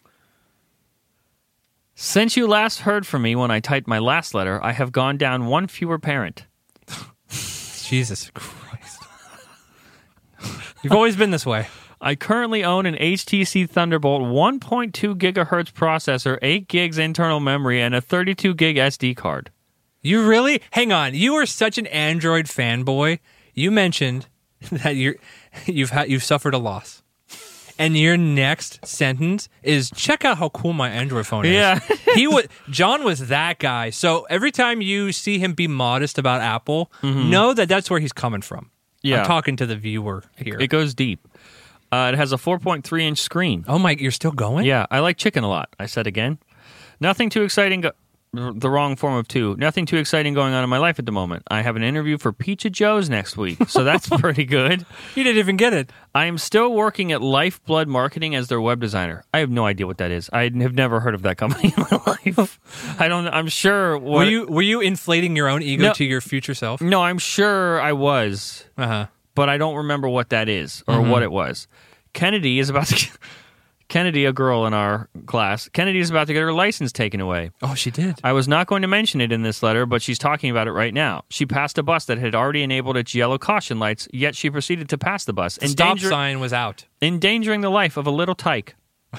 Since you last heard from me when I typed my last letter, I have gone down 1 fewer parent. Jesus Christ. You've always been this way. I currently own an HTC Thunderbolt 1.2 gigahertz processor, 8 gigs internal memory, and a 32 gig SD card. You really? Hang on. You are such an Android fanboy. You mentioned that you've suffered a loss. And your next sentence is, check out how cool my Android phone is. Yeah. John was that guy. So every time you see him be modest about Apple, know that that's where he's coming from. Yeah. I'm talking to the viewer here. It goes deep. It has a 4.3-inch screen. Oh my, you're still going? Yeah, I like chicken a lot. I said again. Nothing too exciting. the wrong form of two. Nothing too exciting going on in my life at the moment. I have an interview for Pizza Joe's next week, so that's pretty good. You didn't even get it. I am still working at Lifeblood Marketing as their web designer. I have no idea what that is. I have never heard of that company in my life. I'm sure. Were you inflating your own ego to your future self? No, I'm sure I was. But I don't remember what that is or what it was. Kennedy is about to. Kennedy, a girl in our class, Kennedy is about to get her license taken away. Oh, she did? I was not going to mention it in this letter, but she's talking about it right now. She passed a bus that had already enabled its yellow caution lights, yet she proceeded to pass the bus. The stop sign was out. Endangering the life of a little tyke.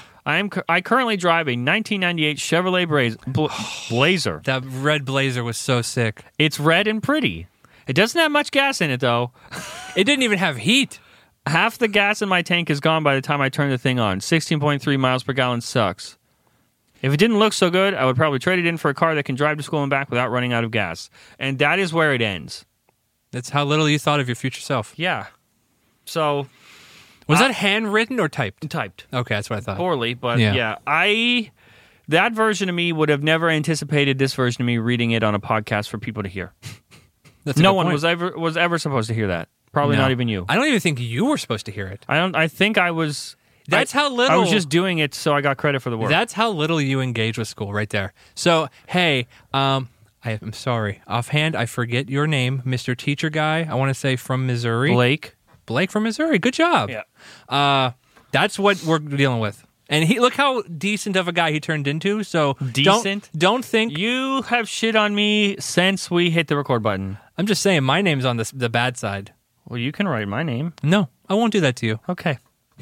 I currently drive a 1998 Chevrolet Blazer. That red Blazer was so sick. It's red and pretty. It doesn't have much gas in it, though. It didn't even have heat. Half the gas in my tank is gone by the time I turn the thing on. 16.3 miles per gallon sucks. If it didn't look so good, I would probably trade it in for a car that can drive to school and back without running out of gas. And that is where it ends. That's how little you thought of your future self. Yeah. So... Was that handwritten or typed? Typed. Okay, that's what I thought. Poorly, but yeah. That version of me would have never anticipated this version of me reading it on a podcast for people to hear. No one was ever supposed to hear that. Probably not even you. I don't even think you were supposed to hear it. I think I was. That's how little. I was just doing it so I got credit for the work. That's how little you engage with school right there. So, hey, I'm sorry. Offhand, I forget your name, Mr. Teacher Guy. I want to say from Missouri. Blake from Missouri. Good job. Yeah. That's what we're dealing with. And look how decent of a guy he turned into. So decent. Don't think you have shit on me since we hit the record button. I'm just saying my name's on the bad side. Well, you can write my name. No, I won't do that to you. Okay.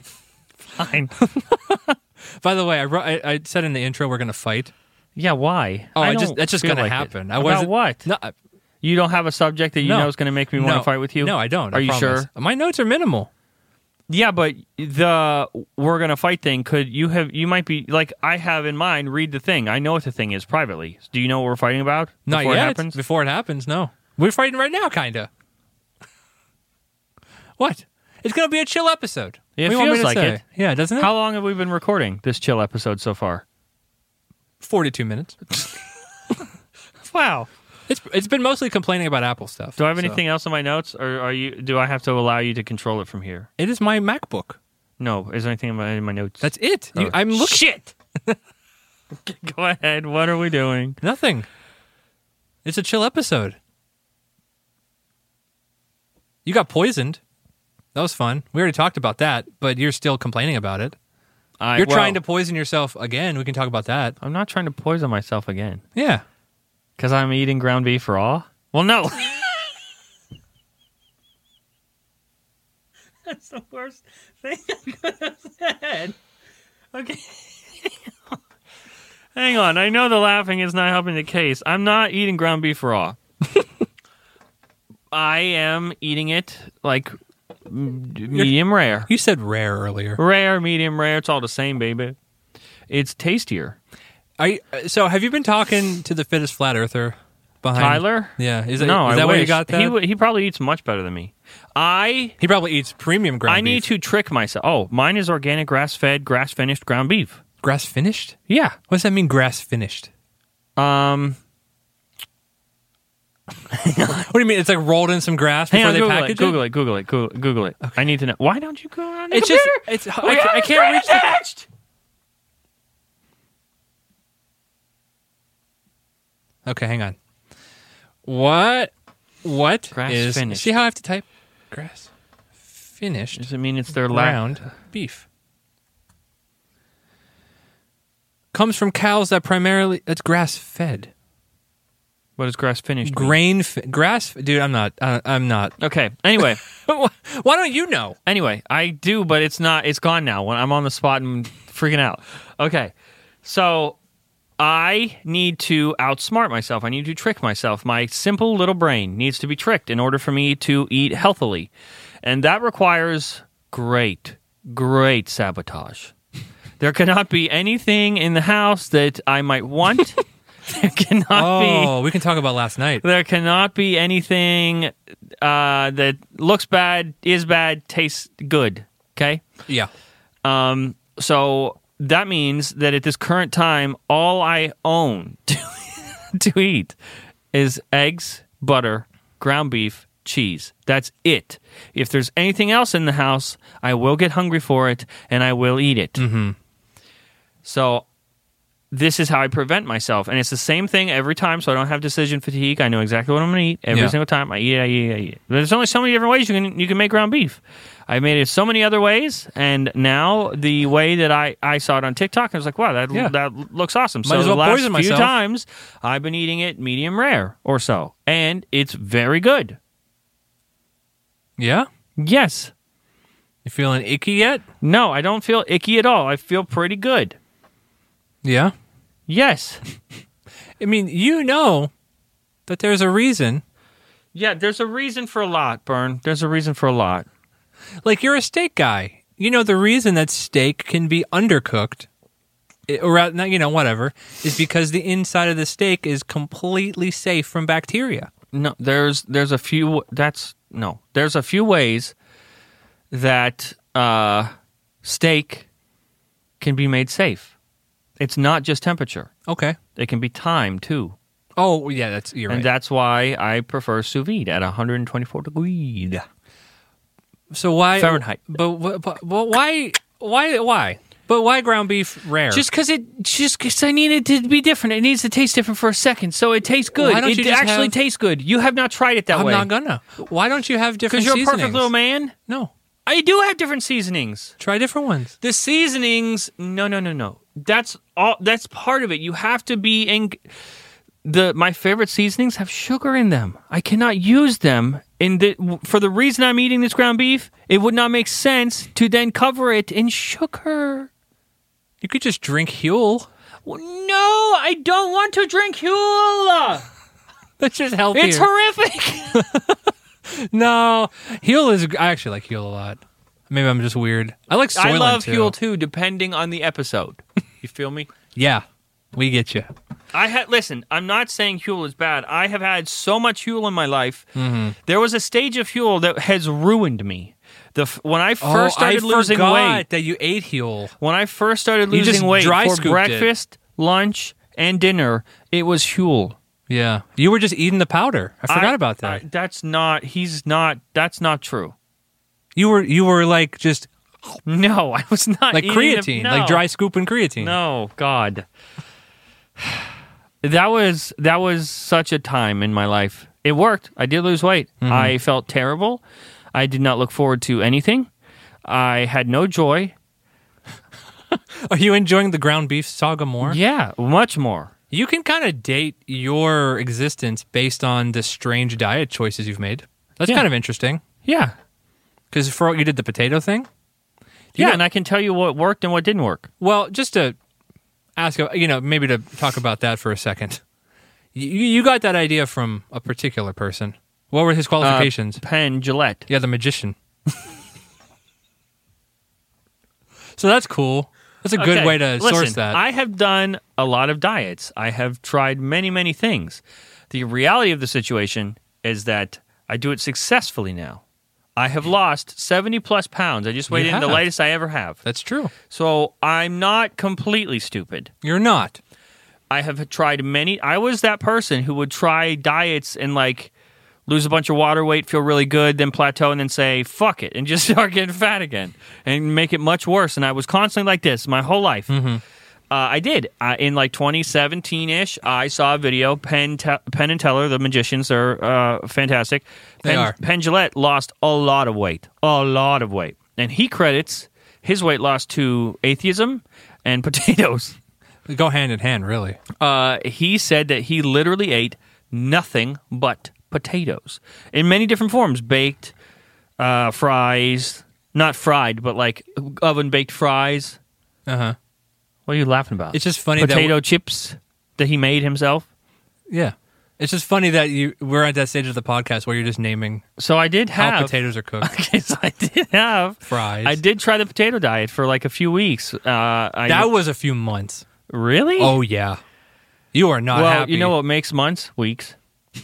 Fine. By the way, I said in the intro we're going to fight. Yeah, why? That's just going to happen. About what? No, you don't have a subject that you know is going to make me want to fight with you? No, I don't. Are you sure? My notes are minimal. Yeah, but the we're going to fight thing, you might be, like, I have in mind, read the thing. I know what the thing is privately. Do you know what we're fighting about? Not yet. Before it happens, no. We're fighting right now, kind of. What? It's going to be a chill episode. It feels like it. Yeah, doesn't it? How long have we been recording this chill episode so far? 42 minutes. Wow. It's been mostly complaining about Apple stuff. Do I have anything else in my notes, or do I have to allow you to control it from here? It is my MacBook. No, is there anything in my notes? That's it. I'm looking. Shit! Go ahead. What are we doing? Nothing. It's a chill episode. You got poisoned. That was fun. We already talked about that, but you're still complaining about it. You're trying to poison yourself again. We can talk about that. I'm not trying to poison myself again. Yeah. Because I'm eating ground beef raw? Well, no. That's the worst thing I could have said. Okay. Hang on. I know the laughing is not helping the case. I'm not eating ground beef raw. I am eating it like medium rare. You said rare earlier. Rare, medium rare. It's all the same, baby. It's tastier. So have you been talking to the fittest flat earther behind Tyler? Yeah. Is that I where you wish. got that? He probably eats much better than me. He probably eats premium ground beef. I need to trick myself. Oh, mine is organic, grass-fed, grass-finished ground beef. Grass-finished? Yeah. What does that mean, grass-finished? What do you mean? It's like rolled in some grass before they package it? Google it. Okay. I need to know. Why don't you go on the computer? I can't reach it. Okay, hang on. What grass is... finished. See how I have to type? Grass finished. Does it mean it's their ground beef? Comes from cows that's grass fed. What is grass finished? Grass, dude. I'm not. Okay. Anyway, why don't you know? Anyway, I do, but it's not. It's gone now. When I'm on the spot and freaking out. Okay, so I need to outsmart myself. I need to trick myself. My simple little brain needs to be tricked in order for me to eat healthily, and that requires great sabotage. There cannot be anything in the house that I might want. There cannot be... Oh, we can talk about last night. There cannot be anything that looks bad, is bad, tastes good. Okay? Yeah. So that means that at this current time, all I own to eat is eggs, butter, ground beef, cheese. That's it. If there's anything else in the house, I will get hungry for it and I will eat it. Mm-hmm. So this is how I prevent myself. And it's the same thing every time, so I don't have decision fatigue. I know exactly what I'm going to eat every single time. I eat it. There's only so many different ways you can make ground beef. I made it so many other ways, and now the way that I saw it on TikTok, I was like, wow, that looks awesome. Might as well the last poison few myself. times, I've been eating it medium rare or so, and it's very good. Yeah? Yes. You feeling icky yet? No, I don't feel icky at all. I feel pretty good. Yeah? Yes. I mean, you know that there's a reason. Yeah, there's a reason for a lot, Bern. There's a reason for a lot. Like, you're a steak guy. You know, the reason that steak can be undercooked, or, whatever, is because the inside of the steak is completely safe from bacteria. No, there's a few. There's a few ways that steak can be made safe. It's not just temperature. Okay. It can be time too. Oh, yeah, you're right. And that's why I prefer sous vide at 124 degrees. So why Fahrenheit? But why? But why ground beef rare? Just because I need it to be different. It needs to taste different for a second, so it tastes good. Why don't you it just actually tastes good. You have not tried it that way. I'm not gonna. Why don't you have different Because you're seasonings? a perfect little man. No. I do have different seasonings. Try different ones. The seasonings, no. That's all. That's part of it. You have to be in. My favorite seasonings have sugar in them. I cannot use them for the reason I'm eating this ground beef. It would not make sense to then cover it in sugar. You could just drink Huel. Well, no, I don't want to drink Huel. That's just healthier. It's horrific. No, Huel is. I actually like Huel a lot. Maybe I'm just weird. I like Soylent, I love too. Huel too, depending on the episode. You feel me? Yeah, we get you. Listen, I'm not saying Huel is bad. I have had so much Huel in my life. Mm-hmm. There was a stage of Huel that has ruined me. When I first started losing weight, that you ate Huel. When I first started You just losing weight dry for scooped breakfast, lunch, and dinner, it was Huel. Yeah, you were just eating the powder. I forgot about that. That's not true. You were like just No, I was not like creatine, no. like dry scooping creatine. No, God. That was such a time in my life. It worked. I did lose weight. Mm-hmm. I felt terrible. I did not look forward to anything. I had no joy. Are you enjoying the ground beef saga more? Yeah, much more. You can kind of date your existence based on the strange diet choices you've made. That's kind of interesting. Yeah. Because you did the potato thing? Yeah, and I can tell you what worked and what didn't work. Well, just to ask, maybe to talk about that for a second. You got that idea from a particular person. What were his qualifications? Penn Jillette. Yeah, the magician. So that's cool. That's a good way to source that. I have done a lot of diets. I have tried many, many things. The reality of the situation is that I do it successfully now. I have lost 70-plus pounds. I just weighed in the lightest I ever have. That's true. So I'm not completely stupid. You're not. I have tried many. I was that person who would try diets and lose a bunch of water weight, feel really good, then plateau, and then say, fuck it, and just start getting fat again and make it much worse. And I was constantly like this my whole life. Mm-hmm. I did. In 2017-ish, I saw a video. Penn and Teller, the magicians, are fantastic. They are. Penn Jillette lost a lot of weight. A lot of weight. And he credits his weight loss to atheism and potatoes. They go hand in hand, really. He said that he literally ate nothing but potatoes in many different forms. Baked, fries, not fried, but oven-baked fries. Uh-huh. What are you laughing about? It's just funny Potato chips that he made himself. Yeah. It's just funny that we're at that stage of the podcast where you're just naming So I did have how potatoes are cooked. Okay, so I did have Fries. I did try the potato diet for a few weeks. That was a few months. Really? Oh, yeah. You are not happy. Well, you know what makes months? Weeks.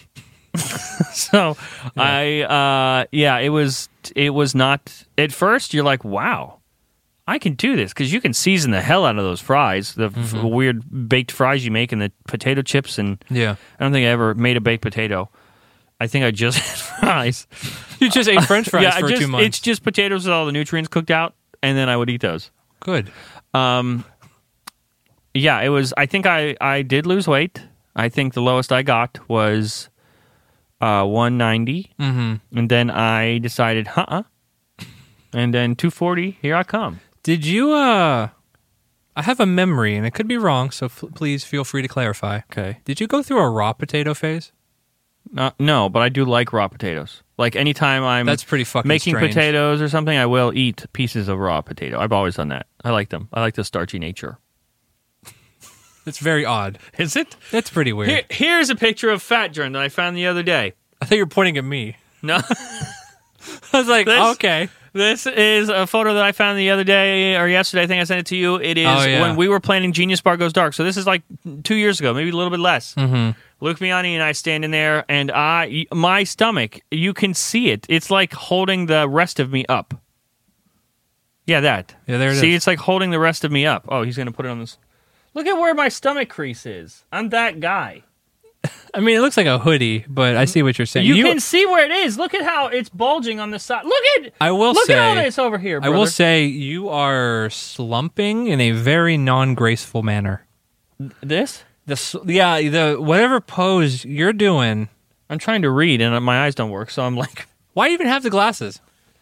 So yeah. It was not, at first you're like, wow, I can do this because you can season the hell out of those fries, the weird baked fries you make, and the potato chips. And yeah, I don't think I ever made a baked potato. I think I just had fries. You just ate French fries for 2 months. It's just potatoes with all the nutrients cooked out, and then I would eat those. Good. Yeah, it was. I think I did lose weight. I think the lowest I got was 190, and then I decided, and then 240. Here I come. Did you? I have a memory, and it could be wrong, so please feel free to clarify. Okay. Did you go through a raw potato phase? No, but I do like raw potatoes. Like anytime I'm That's pretty fucking making strange. potatoes or something, I will eat pieces of raw potato. I've always done that. I like them. I like the starchy nature. It's very odd. Is it? That's pretty weird. Here's a picture of Fat Journey that I found the other day. I thought you were pointing at me. No. I was like, okay. This is a photo that I found the other day or yesterday. I think I sent it to you. It is when we were planning Genius Bar Goes Dark. So this is like 2 years ago, maybe a little bit less. Luke Miani and I standing there, and my stomach, you can see it. It's like holding the rest of me up. Yeah, that. Yeah, there it is. See, it's like holding the rest of me up. Oh, he's going to put it on this. Look at where my stomach crease is. I'm that guy. I mean, it looks like a hoodie, but I see what you're saying. You can see where it is. Look at how it's bulging on the side. Look at Look at all this over here, brother. I will say you are slumping in a very non-graceful manner. This? The whatever pose you're doing. I'm trying to read, and my eyes don't work, so I'm like... Why even have the glasses?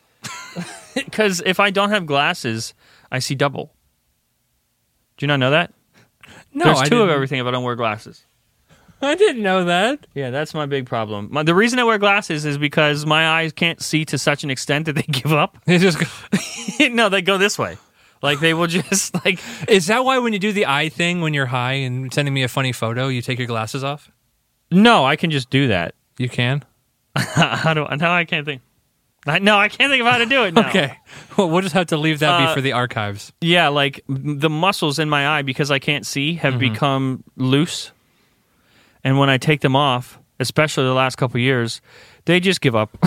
Because if I don't have glasses, I see double. Do you not know that? No, There's two of everything if I don't wear glasses. I didn't know that. Yeah, that's my big problem. The reason I wear glasses is because my eyes can't see to such an extent that they give up. They just go... No, they go this way. Like, they will just, like... Is that why when you do the eye thing when you're high and sending me a funny photo, you take your glasses off? No, I can just do that. You can? No, I can't think. No, I can't think of how to do it now. Okay. Well, we'll just have to leave that be for the archives. Yeah, like, the muscles in my eye, because I can't see, have become loose. And when I take them off, especially the last couple of years, they just give up.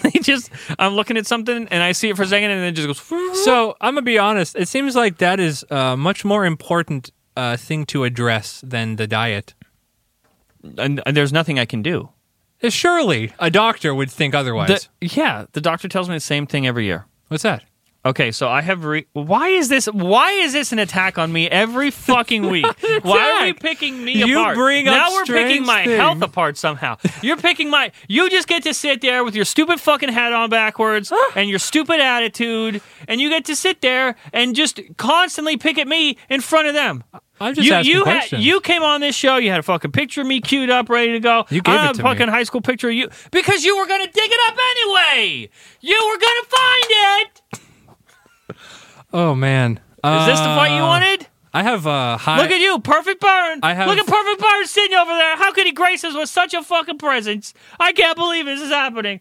I'm looking at something, and I see it for a second, and then it just goes... So, I'm going to be honest. It seems like that is a much more important thing to address than the diet. And there's nothing I can do. Surely, a doctor would think otherwise. The doctor tells me the same thing every year. What's that? Okay, so I have... Why is this an attack on me every fucking week? Why are we picking me apart? Now we're picking my health apart somehow. You're picking my... You just get to sit there with your stupid fucking hat on backwards and your stupid attitude, and you get to sit there and just constantly pick at me in front of them. I'm just asking questions. You came on this show, you had a fucking picture of me queued up, ready to go. You gave I it have to a fucking me. high school picture of you. Because you were going to dig it up anyway! You were going to find it! Oh, man. Is this the fight you wanted? I have a high... Look at you, Perfect Burn! Look at Perfect Burn sitting over there! How could he grace us with such a fucking presence? I can't believe this is happening.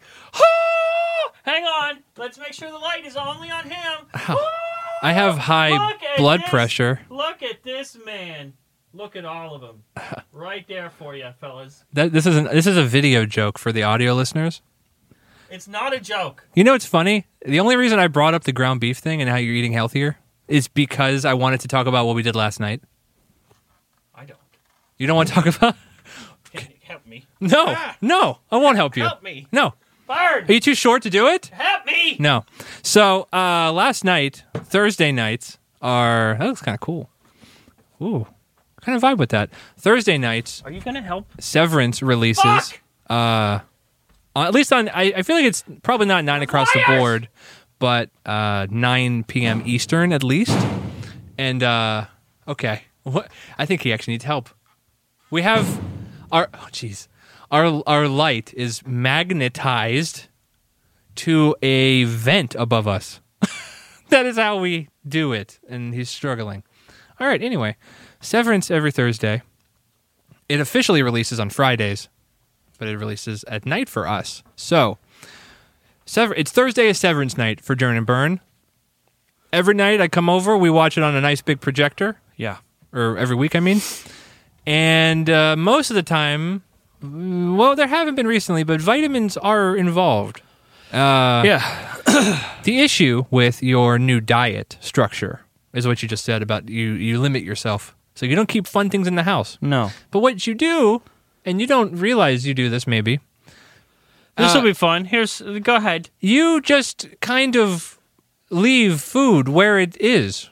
Hang on. Let's make sure the light is only on him. I have high blood pressure. Look at this man. Look at all of them. Right there for you, fellas. This is a video joke for the audio listeners. It's not a joke. You know what's funny? The only reason I brought up the ground beef thing and how you're eating healthier is because I wanted to talk about what we did last night. I don't. You don't want to talk about? Help me. No, I won't help you. Help me. No. Bird. Are you too short to do it? Help me. No. So last night, Thursday nights are... That looks kind of cool. Ooh. Kind of vibe with that. Thursday nights... Are you going to help? Severance releases. Fuck! At least on... I feel like it's probably not 9 across the board, but 9 p.m. Eastern at least. And, okay. What? I think he actually needs help. We have our... Oh, jeez. Our light is magnetized to a vent above us. That is how we do it, and he's struggling. All right, anyway. Severance every Thursday. It officially releases on Fridays, but it releases at night for us. So, it's Thursday is Severance night for Dern and Burn. Every night I come over, we watch it on a nice big projector. Yeah. Or every week, I mean. And most of the time, well, there haven't been recently, but vitamins are involved. The issue with your new diet structure is what you just said about you limit yourself. So you don't keep fun things in the house. No. But what you do, and you don't realize you do this maybe. This will be fun. Go ahead. You just kind of leave food where it is.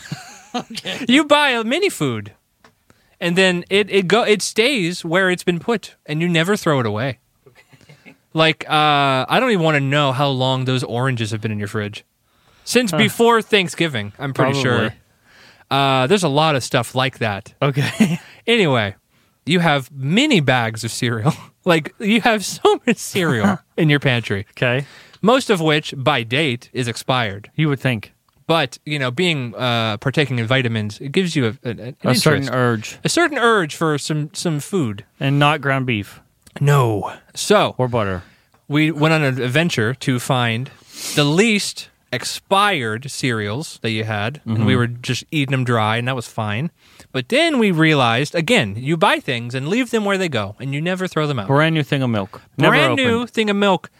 Okay. You buy a mini food, and then it stays where it's been put, and you never throw it away. Okay. Like I don't even want to know how long those oranges have been in your fridge. Since before Thanksgiving, I'm pretty sure. There's a lot of stuff like that. Okay. Anyway, you have mini bags of cereal. Like, you have so much cereal in your pantry. Okay. Most of which, by date, is expired. You would think. But, being partaking in vitamins, it gives you a certain urge. A certain urge for some food. And not ground beef. No. So. Or butter. We went on an adventure to find the least expired cereals that you had, and we were just eating them dry, and that was fine. But then we realized, again, you buy things and leave them where they go, and you never throw them out. Brand new thing of milk. Brand new thing of milk.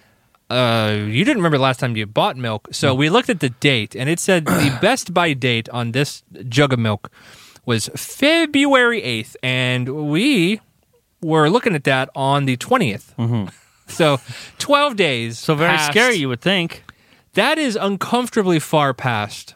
You didn't remember the last time you bought milk, so we looked at the date, and it said the best buy date on this jug of milk was February 8th, and we were looking at that on the 20th. Mm-hmm. So 12 days. So very past. Scary, you would think. That is uncomfortably far past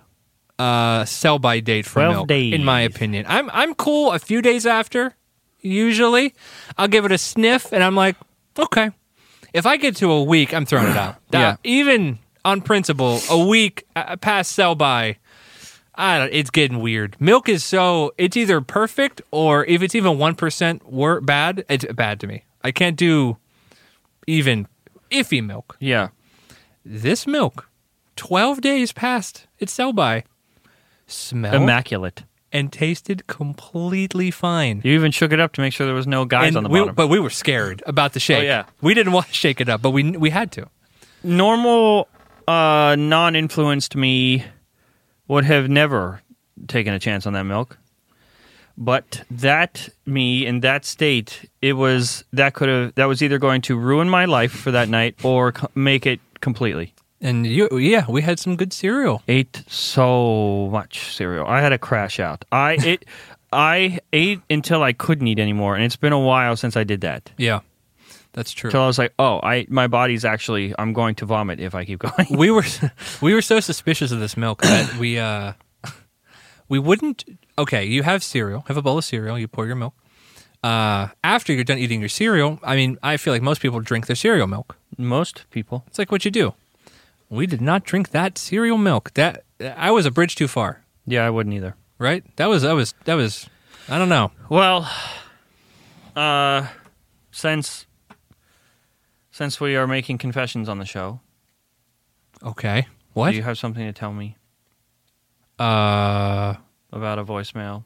sell-by date for 12 milk, days. in my opinion. I'm cool a few days after, usually. I'll give it a sniff, and I'm like, okay. If I get to a week, I'm throwing it out. Even on principle, a week past sell-by, it's getting weird. Milk is it's either perfect, or if it's even 1% bad, it's bad to me. I can't do even iffy milk. Yeah. This milk, 12 days past its sell-by, smelled immaculate and tasted completely fine. You even shook it up to make sure there was no guys on the bottom. But we were scared about the shake. Oh, yeah. We didn't want to shake it up, but we had to. Normal, non-influenced me would have never taken a chance on that milk. But that me in that state, that was either going to ruin my life for that night or make it completely. And we had some good cereal. Ate so much cereal. I had to crash out. I ate until I couldn't eat anymore, and it's been a while since I did that. Yeah, that's true. Until I was like, my body's actually, I'm going to vomit if I keep going. We were so suspicious of this milk that we wouldn't. Okay, you have cereal. Have a bowl of cereal. You pour your milk. After you're done eating your cereal, I feel like most people drink their cereal milk. Most people. It's like what you do. We did not drink that cereal milk. I was a bridge too far. Yeah, I wouldn't either. Right? That was. I don't know. Well, since we are making confessions on the show. Okay. What? Do you have something to tell me? About a voicemail.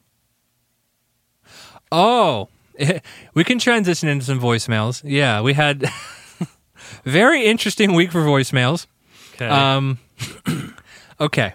Oh, we can transition into some voicemails. Yeah, we had very interesting week for voicemails. Okay. Okay.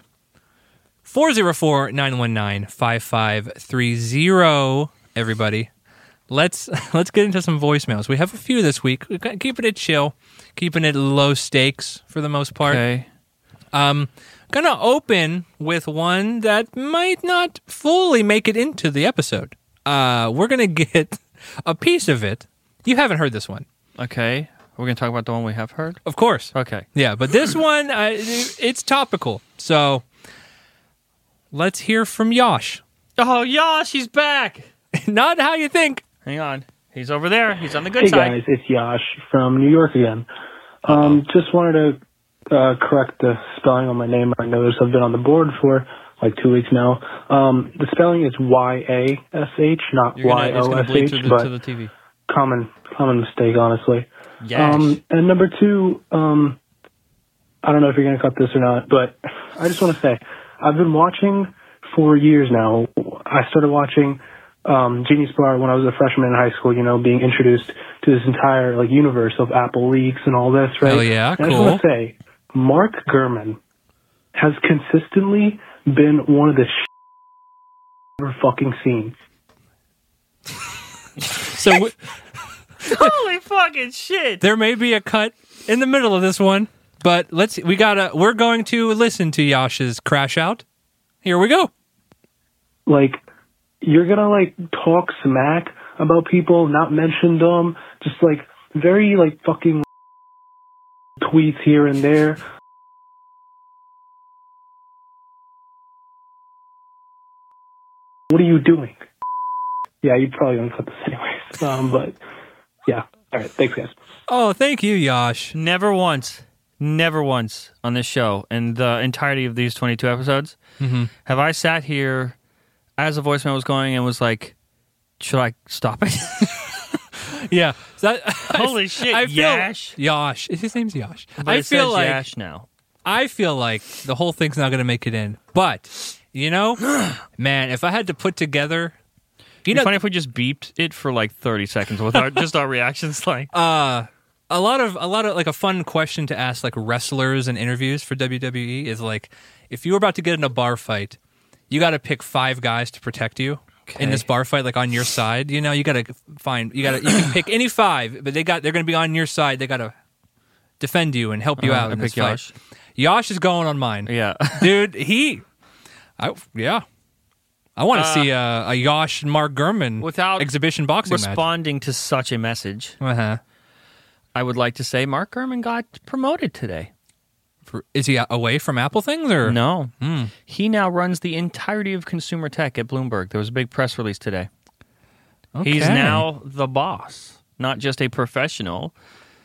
404-919-5530, everybody. Let's get into some voicemails. We have a few this week. We're keeping it chill, keeping it low stakes for the most part. Okay. Gonna open with one that might not fully make it into the episode. We're gonna get a piece of it. You haven't heard this one. Okay. We're going to talk about the one we have heard? Of course. Okay. Yeah, but this one, it's topical. So, let's hear from Yash. Oh, Yash, he's back. Not how you think. Hang on. He's over there. He's on the good side. Hey, guys. It's Yash from New York again. Just wanted to correct the spelling on my name. I noticed I've been on the board for like 2 weeks now. The spelling is Y-A-S-H, not Y-O-S-H, but to the TV. Common mistake, honestly. Yes. And number two, I don't know if you're going to cut this or not, but I just want to say, I've been watching for years now. I started watching Genius Bar when I was a freshman in high school, being introduced to this entire universe of Apple leaks and all this, right? Oh, yeah, cool. And I just want to say, Mark Gurman has consistently been one of the I've ever fucking seen. So... Holy fucking shit. There may be a cut in the middle of this one But we're going to listen to Yash's Crash Out. Here we go. Like, you're gonna, like, talk smack about people, not mention them, just, like, very, like, fucking tweets here and there. What are you doing? Yeah, you're probably gonna cut this anyways. But, yeah. All right, thanks, guys. Oh, thank you, Yash. Never once on this show, in the entirety of these 22 episodes, have I sat here as a voicemail was going and was like, should I stop it? Yeah. Holy shit, Yash. Yash. His name's Yash. But I it feel says like Yash now. I feel like the whole thing's not going to make it in. But, you know, man, if I had to put together... It'd be funny if we just beeped it for like 30 seconds with just our reactions. Like, a lot of like a fun question to ask like wrestlers and interviews for WWE is like, if you were about to get in a bar fight, you got to pick 5 guys to protect you in this bar fight, like on your side. You know, you can pick any 5, but they're going to be on your side. They got to defend you and help you out in this fight. Yash. Yash is going on mine. Yeah, dude. I want to see a Yash and Mark Gurman without exhibition boxing responding to such a message. I would like to say Mark Gurman got promoted today. Is he away from Apple things or no? He now runs the entirety of consumer tech at Bloomberg. There was a big press release today. Okay. He's now the boss, not just a professional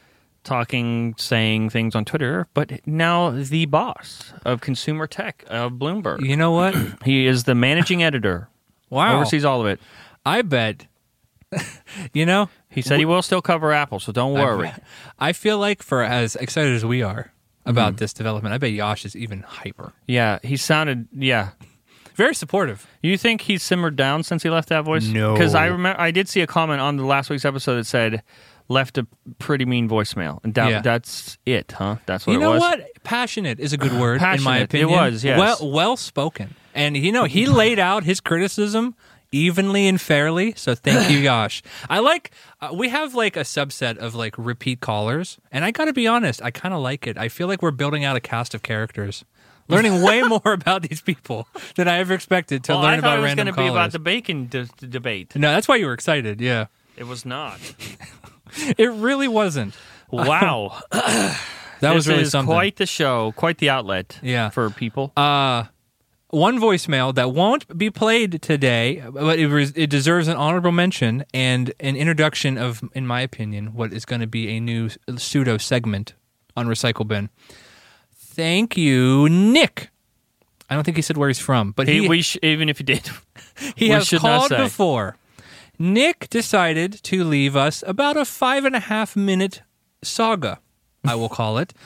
saying things on Twitter, but now the boss of consumer tech of Bloomberg. You know what? He is the managing editor. Wow. Oversees all of it. I bet. You know? He said he will still cover Apple, so don't worry. I feel like for as excited as we are about this development, I bet Yash is even hyper. Yeah, he sounded, very supportive. You think he's simmered down since he left that voice? No. Because I did see a comment on the last week's episode that said, left a pretty mean voicemail. And that's it, huh? That's what it was. You know what? Passionate is a good word, in my opinion. It was, yes. Well spoken. And, you know, he laid out his criticism evenly and fairly, so thank you, Yash. I like, we have like a subset of like repeat callers, and I gotta be honest, I kind of like it. I feel like we're building out a cast of characters. Learning way more about these people than I ever expected to learn about random callers. I thought it was going to be about the bacon debate. No, that's why you were excited, yeah. It was not. It really wasn't. Wow. That was really something. Quite the show, quite the outlet for people. One voicemail that won't be played today, but it deserves an honorable mention and an introduction of, in my opinion, what is going to be a new pseudo segment on Recycle Bin. Thank you, Nick. I don't think he said where he's from, but even if he did, he has called before. Nick decided to leave us about a 5.5-minute saga, I will call it.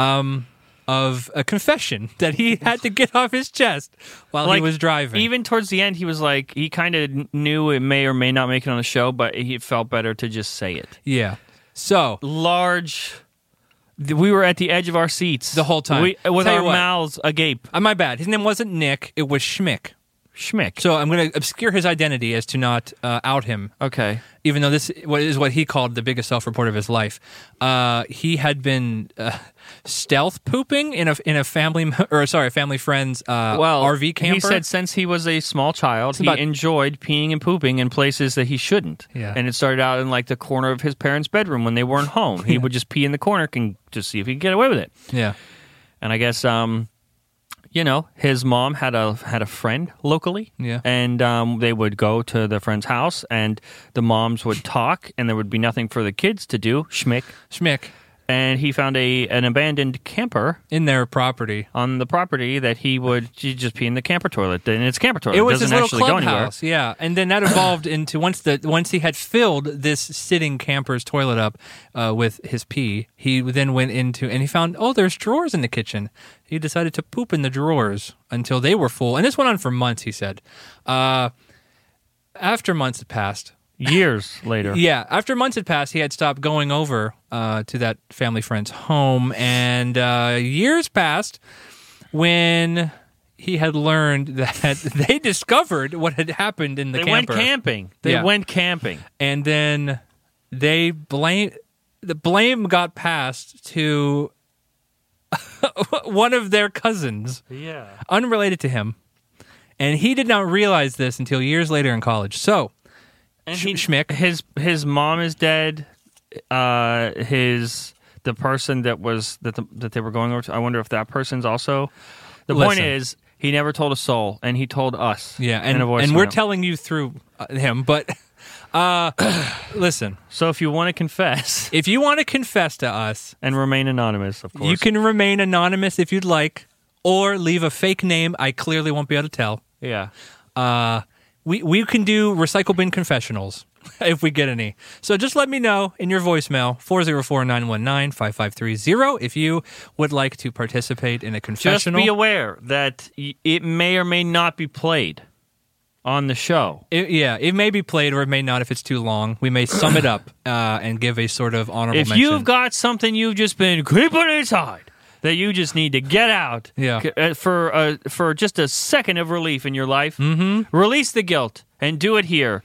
Of a confession that he had to get off his chest while he was driving. Even towards the end, he was like, he kind of knew it may or may not make it on the show, but he felt better to just say it. Yeah. So we were at the edge of our seats the whole time, with our mouths agape. My bad. His name wasn't Nick; it was Schmick. So I'm going to obscure his identity as to not out him. Okay. Even though this is what he called the biggest self-report of his life. He had been stealth pooping in a family friend's RV camper. He said since he was a small child, he enjoyed peeing and pooping in places that he shouldn't. Yeah. And it started out in like the corner of his parents' bedroom when they weren't home. He would just pee in the corner to see if he could get away with it. Yeah. And I guess his mom had a friend locally, and they would go to the friend's house, and the moms would talk, and there would be nothing for the kids to do. Schmick. And he found an abandoned camper in their property, on the property that he just pee in the camper toilet. And it's camper toilet. It was his little clubhouse, and then that evolved into once he had filled this sitting camper's toilet up with his pee, he then went into and he found there's drawers in the kitchen. He decided to poop in the drawers until they were full, and this went on for months. He said, after months had passed. Years later. Yeah, after months had passed, he had stopped going over to that family friend's home, and years passed when he had learned that they discovered what had happened in the camper. They went camping. And then the blame got passed to one of their cousins, unrelated to him, and he did not realize this until years later in college. So, and Schmick, his mom is dead. The person that they were going over to, I wonder if that person's also. The point is, he never told a soul, and he told us. Yeah, and we're telling you through him, but listen. So if you want to confess, to us and remain anonymous, of course, you can remain anonymous if you'd like, or leave a fake name. I clearly won't be able to tell. Yeah. We can do recycle bin confessionals if we get any. So just let me know in your voicemail, 404-919-5530, if you would like to participate in a confessional. Just be aware that it may or may not be played on the show. It may be played or it may not if it's too long. We may sum it up and give a sort of honorable mention. If you've got something you've just been keeping inside that you just need to get out for just a second of relief in your life, release the guilt and do it here.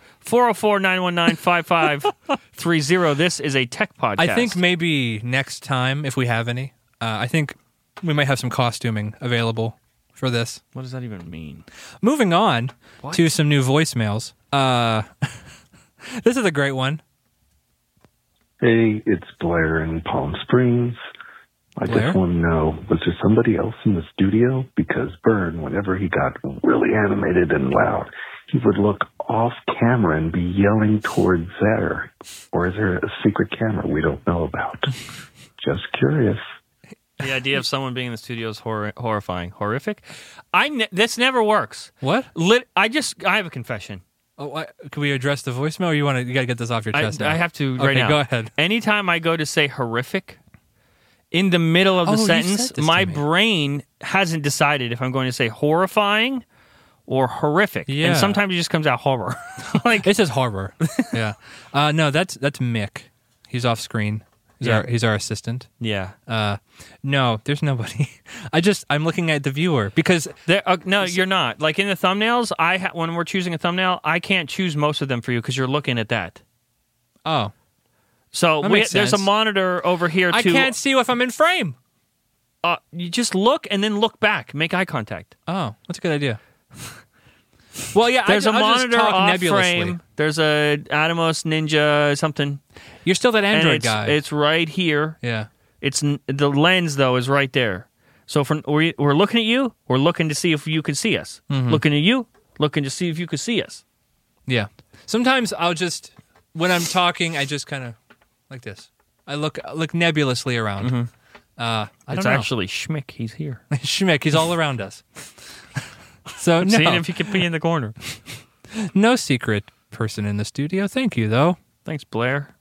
404-919-5530. This is a tech podcast. I think maybe next time, if we have any, I think we might have some costuming available for this. What does that even mean? Moving on to some new voicemails. This is a great one. Hey, it's Blair in Palm Springs. I just want to know, was there somebody else in the studio? Because Byrne, whenever he got really animated and loud, he would look off camera and be yelling towards there. Or is there a secret camera we don't know about? Just curious. The idea of someone being in the studio is horrifying. Horrific? This never works. What? I have a confession. Oh, can we address the voicemail, or you got to get this off your chest now? I have to right now. Go ahead. Anytime I go to say horrific, in the middle of the sentence, my brain hasn't decided if I'm going to say horrifying or horrific. Yeah. And sometimes it just comes out horror. It says horror. Yeah. No, that's Mick. He's off screen. He's our assistant. Yeah. No, there's nobody. I'm looking at the viewer because no, you're not. Like in the thumbnails, when we're choosing a thumbnail, I can't choose most of them for you because you're looking at that. Oh. So there's a monitor over here, too. I can't see if I'm in frame. You just look and then look back. Make eye contact. Oh, that's a good idea. Well, yeah, there's a monitor just off nebulously. Frame. There's a Atomos Ninja something. You're still that Android guy. It's right here. Yeah. It's the lens though is right there. So we're looking at you. We're looking to see if you can see us. Mm-hmm. Looking at you. Looking to see if you can see us. Yeah. Sometimes when I'm talking, I just kind of like this. I look nebulously around. Mm-hmm. It's actually Schmick. He's here. Schmick. He's all around us. So seeing if he can be in the corner. No secret person in the studio. Thank you, though. Thanks, Blair.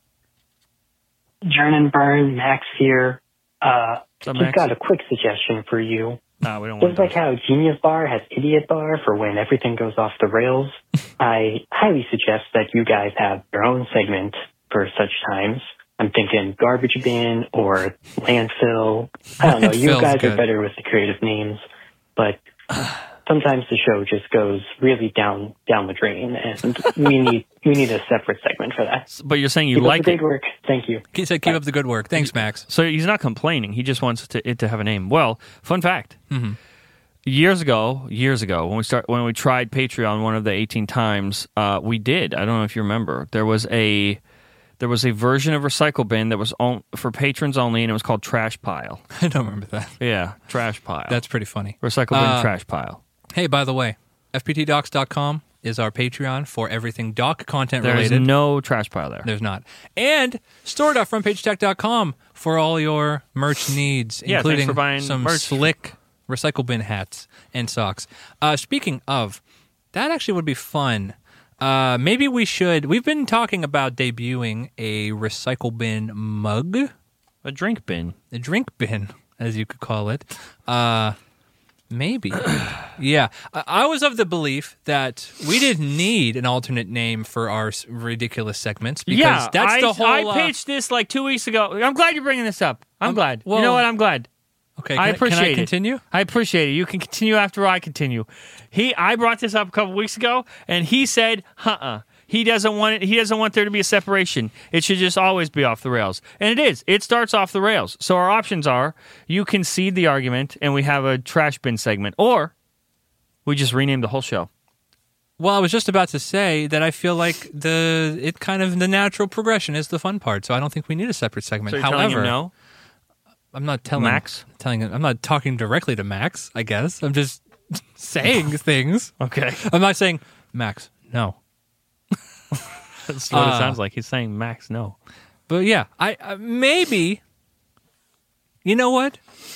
Jern and Byrne, Max here. Max? Got a quick suggestion for you. No, we don't want Just like how Genius Bar has Idiot Bar for when everything goes off the rails, I highly suggest that you guys have your own segment for such times. I'm thinking Garbage Bin or Landfill. I don't know. You guys are better with the creative names, but sometimes the show just goes really down the drain, and we need a separate segment for that. But you're saying you keep like up the good work. Thank you. He said, "Keep up the good work." Thanks, Max. So he's not complaining. He just wants it to have a name. Well, fun fact: years ago, when we tried Patreon, one of the 18 times we did. I don't know if you remember. There was a version of Recycle Bin that was for patrons only, and it was called Trash Pile. I don't remember that. Yeah, Trash Pile. That's pretty funny. Recycle Bin, Trash Pile. Hey, by the way, fptdocs.com is our Patreon for everything doc content related. There's no Trash Pile there. There's not. And store.frontpagetech.com for all your merch needs, including for buying some merch. Slick Recycle Bin hats and socks. Speaking of, that actually would be fun. Maybe we've been talking about debuting a Recycle Bin mug. A drink bin. A drink bin, as you could call it. Maybe. Yeah. I was of the belief that we didn't need an alternate name for our ridiculous segments. Because that's the whole... I pitched this like 2 weeks ago. I'm glad you're bringing this up. I'm glad. Well, you know what? I'm glad. Okay, I appreciate can I continue? It. I appreciate it. You can continue after I continue. I brought this up a couple weeks ago, and he said, He doesn't want it. He doesn't want there to be a separation. It should just always be off the rails. And it is. It starts off the rails. So our options are you concede the argument and we have a trash bin segment, or we just rename the whole show. Well, I was just about to say that I feel like the natural progression is the fun part. So I don't think we need a separate segment. So you're However, telling him no? I'm not telling Max. I'm not talking directly to Max. I guess I'm just saying things. Okay. I'm not saying Max. No. That's what it sounds like. He's saying Max no. But yeah, I maybe. You know what?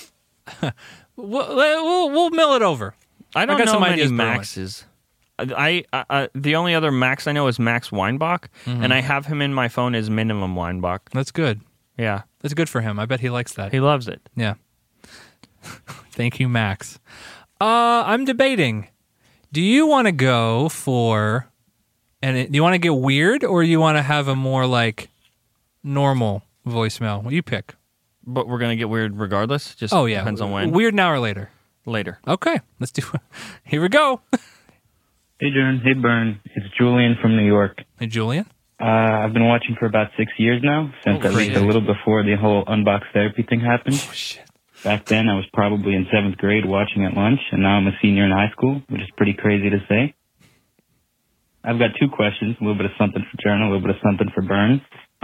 we'll mill it over. I don't got know some many ideas Maxes. The only other Max I know is Max Weinbach, and I have him in my phone as Minimum Weinbach. That's good. Yeah. That's good for him. I bet he likes that. He loves it. Yeah. Thank you, Max. I'm debating. Do you want to go for... do you want to get weird, or do you want to have a more, like, normal voicemail? What do you pick? But we're going to get weird regardless? Just depends on when? Weird now or later? Later. Okay. Let's do it. Here we go. Hey, Jordan. Hey, Bern. It's Julian from New York. Hey, Julian. I've been watching for about 6 years now, since at least a little before the whole unbox therapy thing happened. Oh, shit. Back then, I was probably in 7th grade watching at lunch, and now I'm a senior in high school, which is pretty crazy to say. I've got 2 questions, a little bit of something for Jordan, a little bit of something for Bern.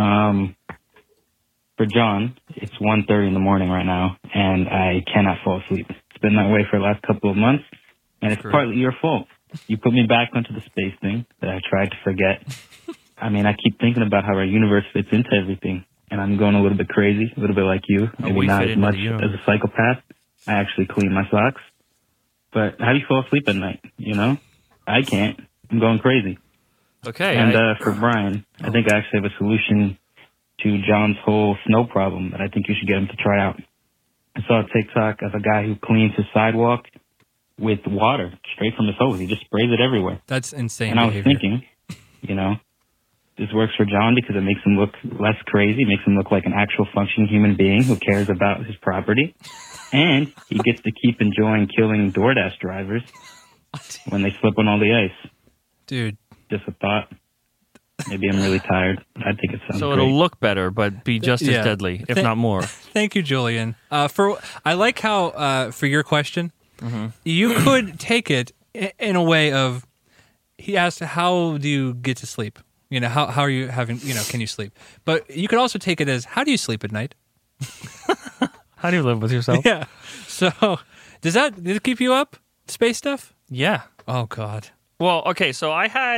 For John, it's 1:30 in the morning right now, and I cannot fall asleep. It's been that way for the last couple of months, and it's partly your fault. You put me back onto the space thing that I tried to forget. I mean, I keep thinking about how our universe fits into everything, and I'm going a little bit crazy, a little bit like you. Maybe not as much as a psychopath. I actually clean my socks. But how do you fall asleep at night, you know? I can't. I'm going crazy. Okay. And for Brian, I think I actually have a solution to John's whole snow problem that I think you should get him to try out. I saw a TikTok of a guy who cleans his sidewalk with water straight from his hose. He just sprays it everywhere. That's insane. And I was thinking, you know, this works for John because it makes him look less crazy, makes him look like an actual functioning human being who cares about his property. And he gets to keep enjoying killing DoorDash drivers when they slip on all the ice. Dude. Just a thought. Maybe I'm really tired. I think it sounds So great. it'll look better, but be just as deadly, if not more. Thank you, Julian. I like how, for your question, you could take it in a way of, he asked, how do you get to sleep? You know, how are you having, you know, can you sleep? But you could also take it as, how do you sleep at night? How do you live with yourself? Yeah. So, did it keep you up? Space stuff? Yeah. Oh, God. Well, okay, so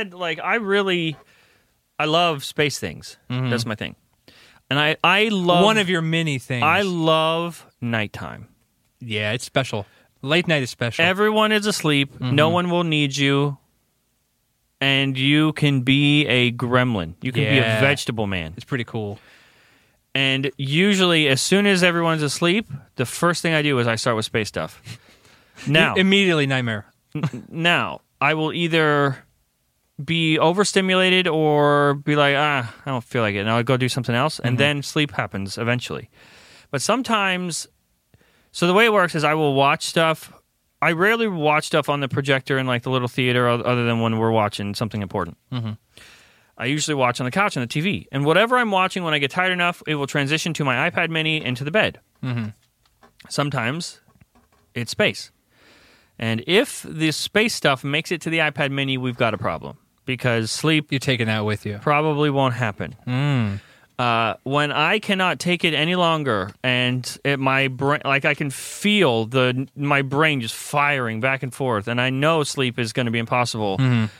I love space things. That's my thing. And I love... One of your many things. I love nighttime. Yeah, it's special. Late night is special. Everyone is asleep. No one will need you. And you can be a gremlin. You can be a vegetable man. It's pretty cool. And usually, as soon as everyone's asleep, the first thing I do is I start with space stuff. Now, immediately nightmare. Now, I will either be overstimulated or be like, I don't feel like it. And I'll go do something else. And then sleep happens eventually. But sometimes, so the way it works is I will watch stuff. I rarely watch stuff on the projector in like the little theater other than when we're watching something important. I usually watch on the couch on the TV. And whatever I'm watching, when I get tired enough, it will transition to my iPad mini into the bed. Sometimes it's space. And if the space stuff makes it to the iPad mini, we've got a problem. Because sleep... You're taking that with you. Probably won't happen. When I cannot take it any longer, and my brain, like I can feel my brain just firing back and forth, and I know sleep is going to be impossible.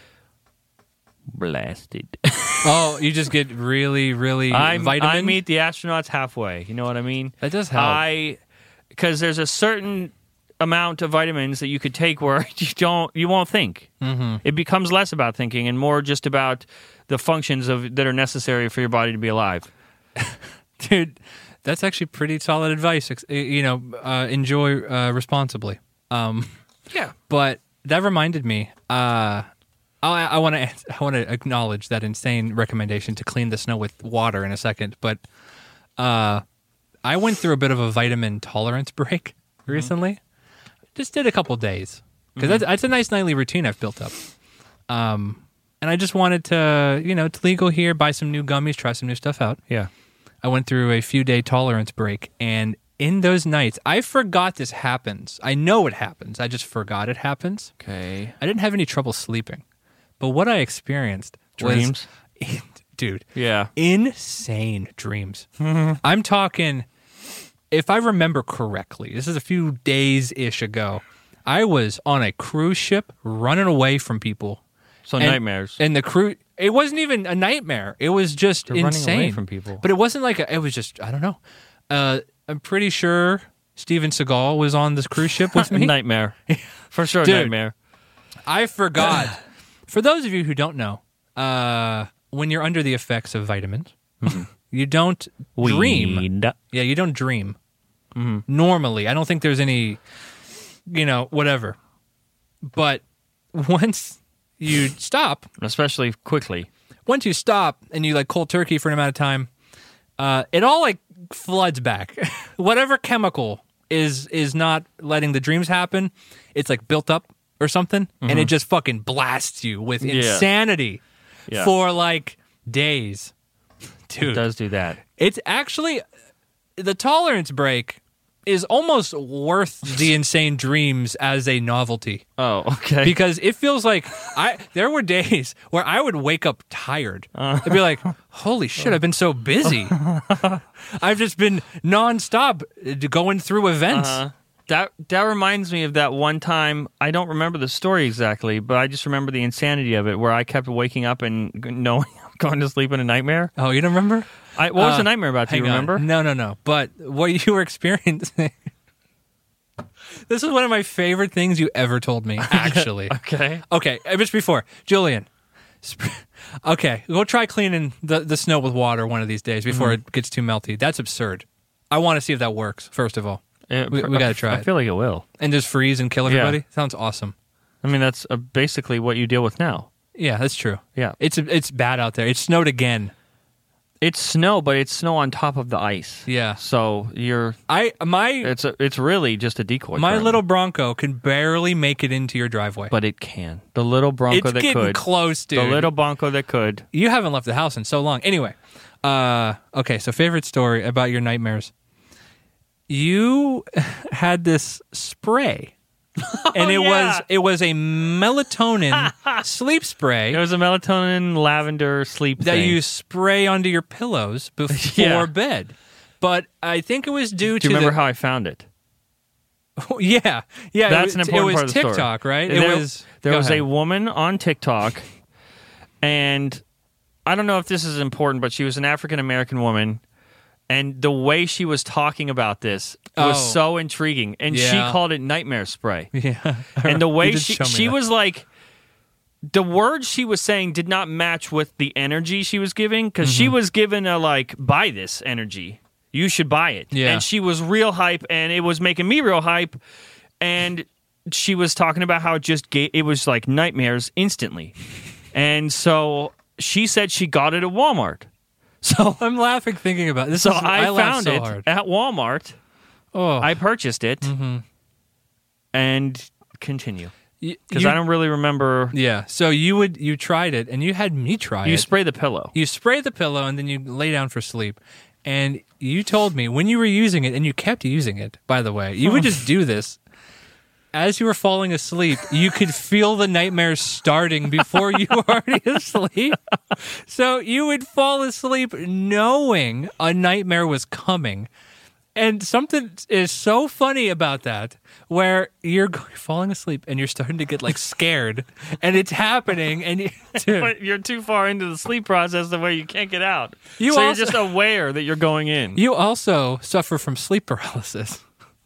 Blasted. Oh, you just get really, really vitamin? I meet the astronauts halfway. You know what I mean? That does help. Because there's a certain amount of vitamins that you could take where you won't think. It becomes less about thinking and more just about the functions that are necessary for your body to be alive. Dude, that's actually pretty solid advice. Enjoy responsibly. Yeah. But that reminded me. I want to acknowledge that insane recommendation to clean the snow with water in a second. But I went through a bit of a vitamin tolerance break recently. Just did a couple days because that's a nice nightly routine I've built up. and I just wanted to, it's legal here, buy some new gummies, try some new stuff out. Yeah. I went through a few-day tolerance break, and in those nights, I forgot this happens. I know it happens. I just forgot it happens. Okay. I didn't have any trouble sleeping. But what I experienced Dreams? was... Dude. Yeah. Insane dreams. I'm talking... If I remember correctly, this is a few days-ish ago, I was on a cruise ship running away from people. So nightmares. And the crew... It wasn't even a nightmare. It was just You're insane. Running away from people. But it wasn't like... It was just... I don't know. I'm pretty sure Steven Seagal was on this cruise ship with me. Nightmare. For sure, Dude, nightmare. I forgot. For those of you who don't know, when you're under the effects of vitamins, you don't dream. Yeah, you don't dream. Normally. I don't think there's any, whatever. But once you stop... Especially quickly. Once you stop and you cold turkey for an amount of time, it all floods back. Whatever chemical is not letting the dreams happen, it's built up or something, and it just fucking blasts you with insanity for days. Dude, it does do that. It's actually the tolerance break is almost worth the insane dreams as a novelty. Oh, okay. Because it feels like there were days where I would wake up tired. I'd be like, holy shit, I've been so busy. I've just been nonstop going through events. That reminds me of that one time. I don't remember the story exactly, but I just remember the insanity of it, where I kept waking up and knowing I'm going to sleep in a nightmare. Oh, you don't remember? What was the nightmare about? Do you remember? No. But what you were experiencing... This is one of my favorite things you ever told me, actually. Okay. Just before. Julian. Okay, go try cleaning the snow with water one of these days before it gets too melty. That's absurd. I want to see if that works, first of all. We got to try it. I feel like it will. And just freeze and kill everybody? Yeah. Sounds awesome. I mean, that's basically what you deal with now. Yeah, that's true. Yeah. It's bad out there. It snowed again. It's snow, but it's snow on top of the ice. Yeah. So it's really just a decoy. My little Bronco can barely make it into your driveway. But it can. The little Bronco that could. It's getting close, dude. The little Bronco that could. You haven't left the house in so long. Anyway. Okay, so favorite story about your nightmares. You had this spray. And it was a melatonin sleep spray. It was a melatonin lavender sleep that thing. you spray onto your pillows before bed. But I think it was due to... Do you remember how I found it? Yeah. That's an important part of the story. It was TikTok, right? There was a woman on TikTok, and I don't know if this is important, but she was an African-American woman, and the way she was talking about this was so intriguing. And she called it nightmare spray. Yeah. And the way she was like, the words she was saying did not match with the energy she was giving, because she was given a buy this energy. You should buy it. Yeah. And she was real hype, and it was making me real hype. And she was talking about how it was like nightmares instantly. And so she said she got it at Walmart. So I'm laughing thinking about this. I found it hard. at Walmart. Oh. I purchased it and continue. Because I don't really remember. Yeah. So you tried it, and you had me try it. You spray the pillow. You spray the pillow, and then you lay down for sleep. And you told me when you were using it, and you kept using it, by the way, you would just do this. As you were falling asleep, you could feel the nightmares starting before you were already asleep. So you would fall asleep knowing a nightmare was coming. And something is so funny about that, where you're falling asleep and you're starting to get scared, and it's happening, and but you're too far into the sleep process the way you can't get out. You're just aware that you're going in. You also suffer from sleep paralysis.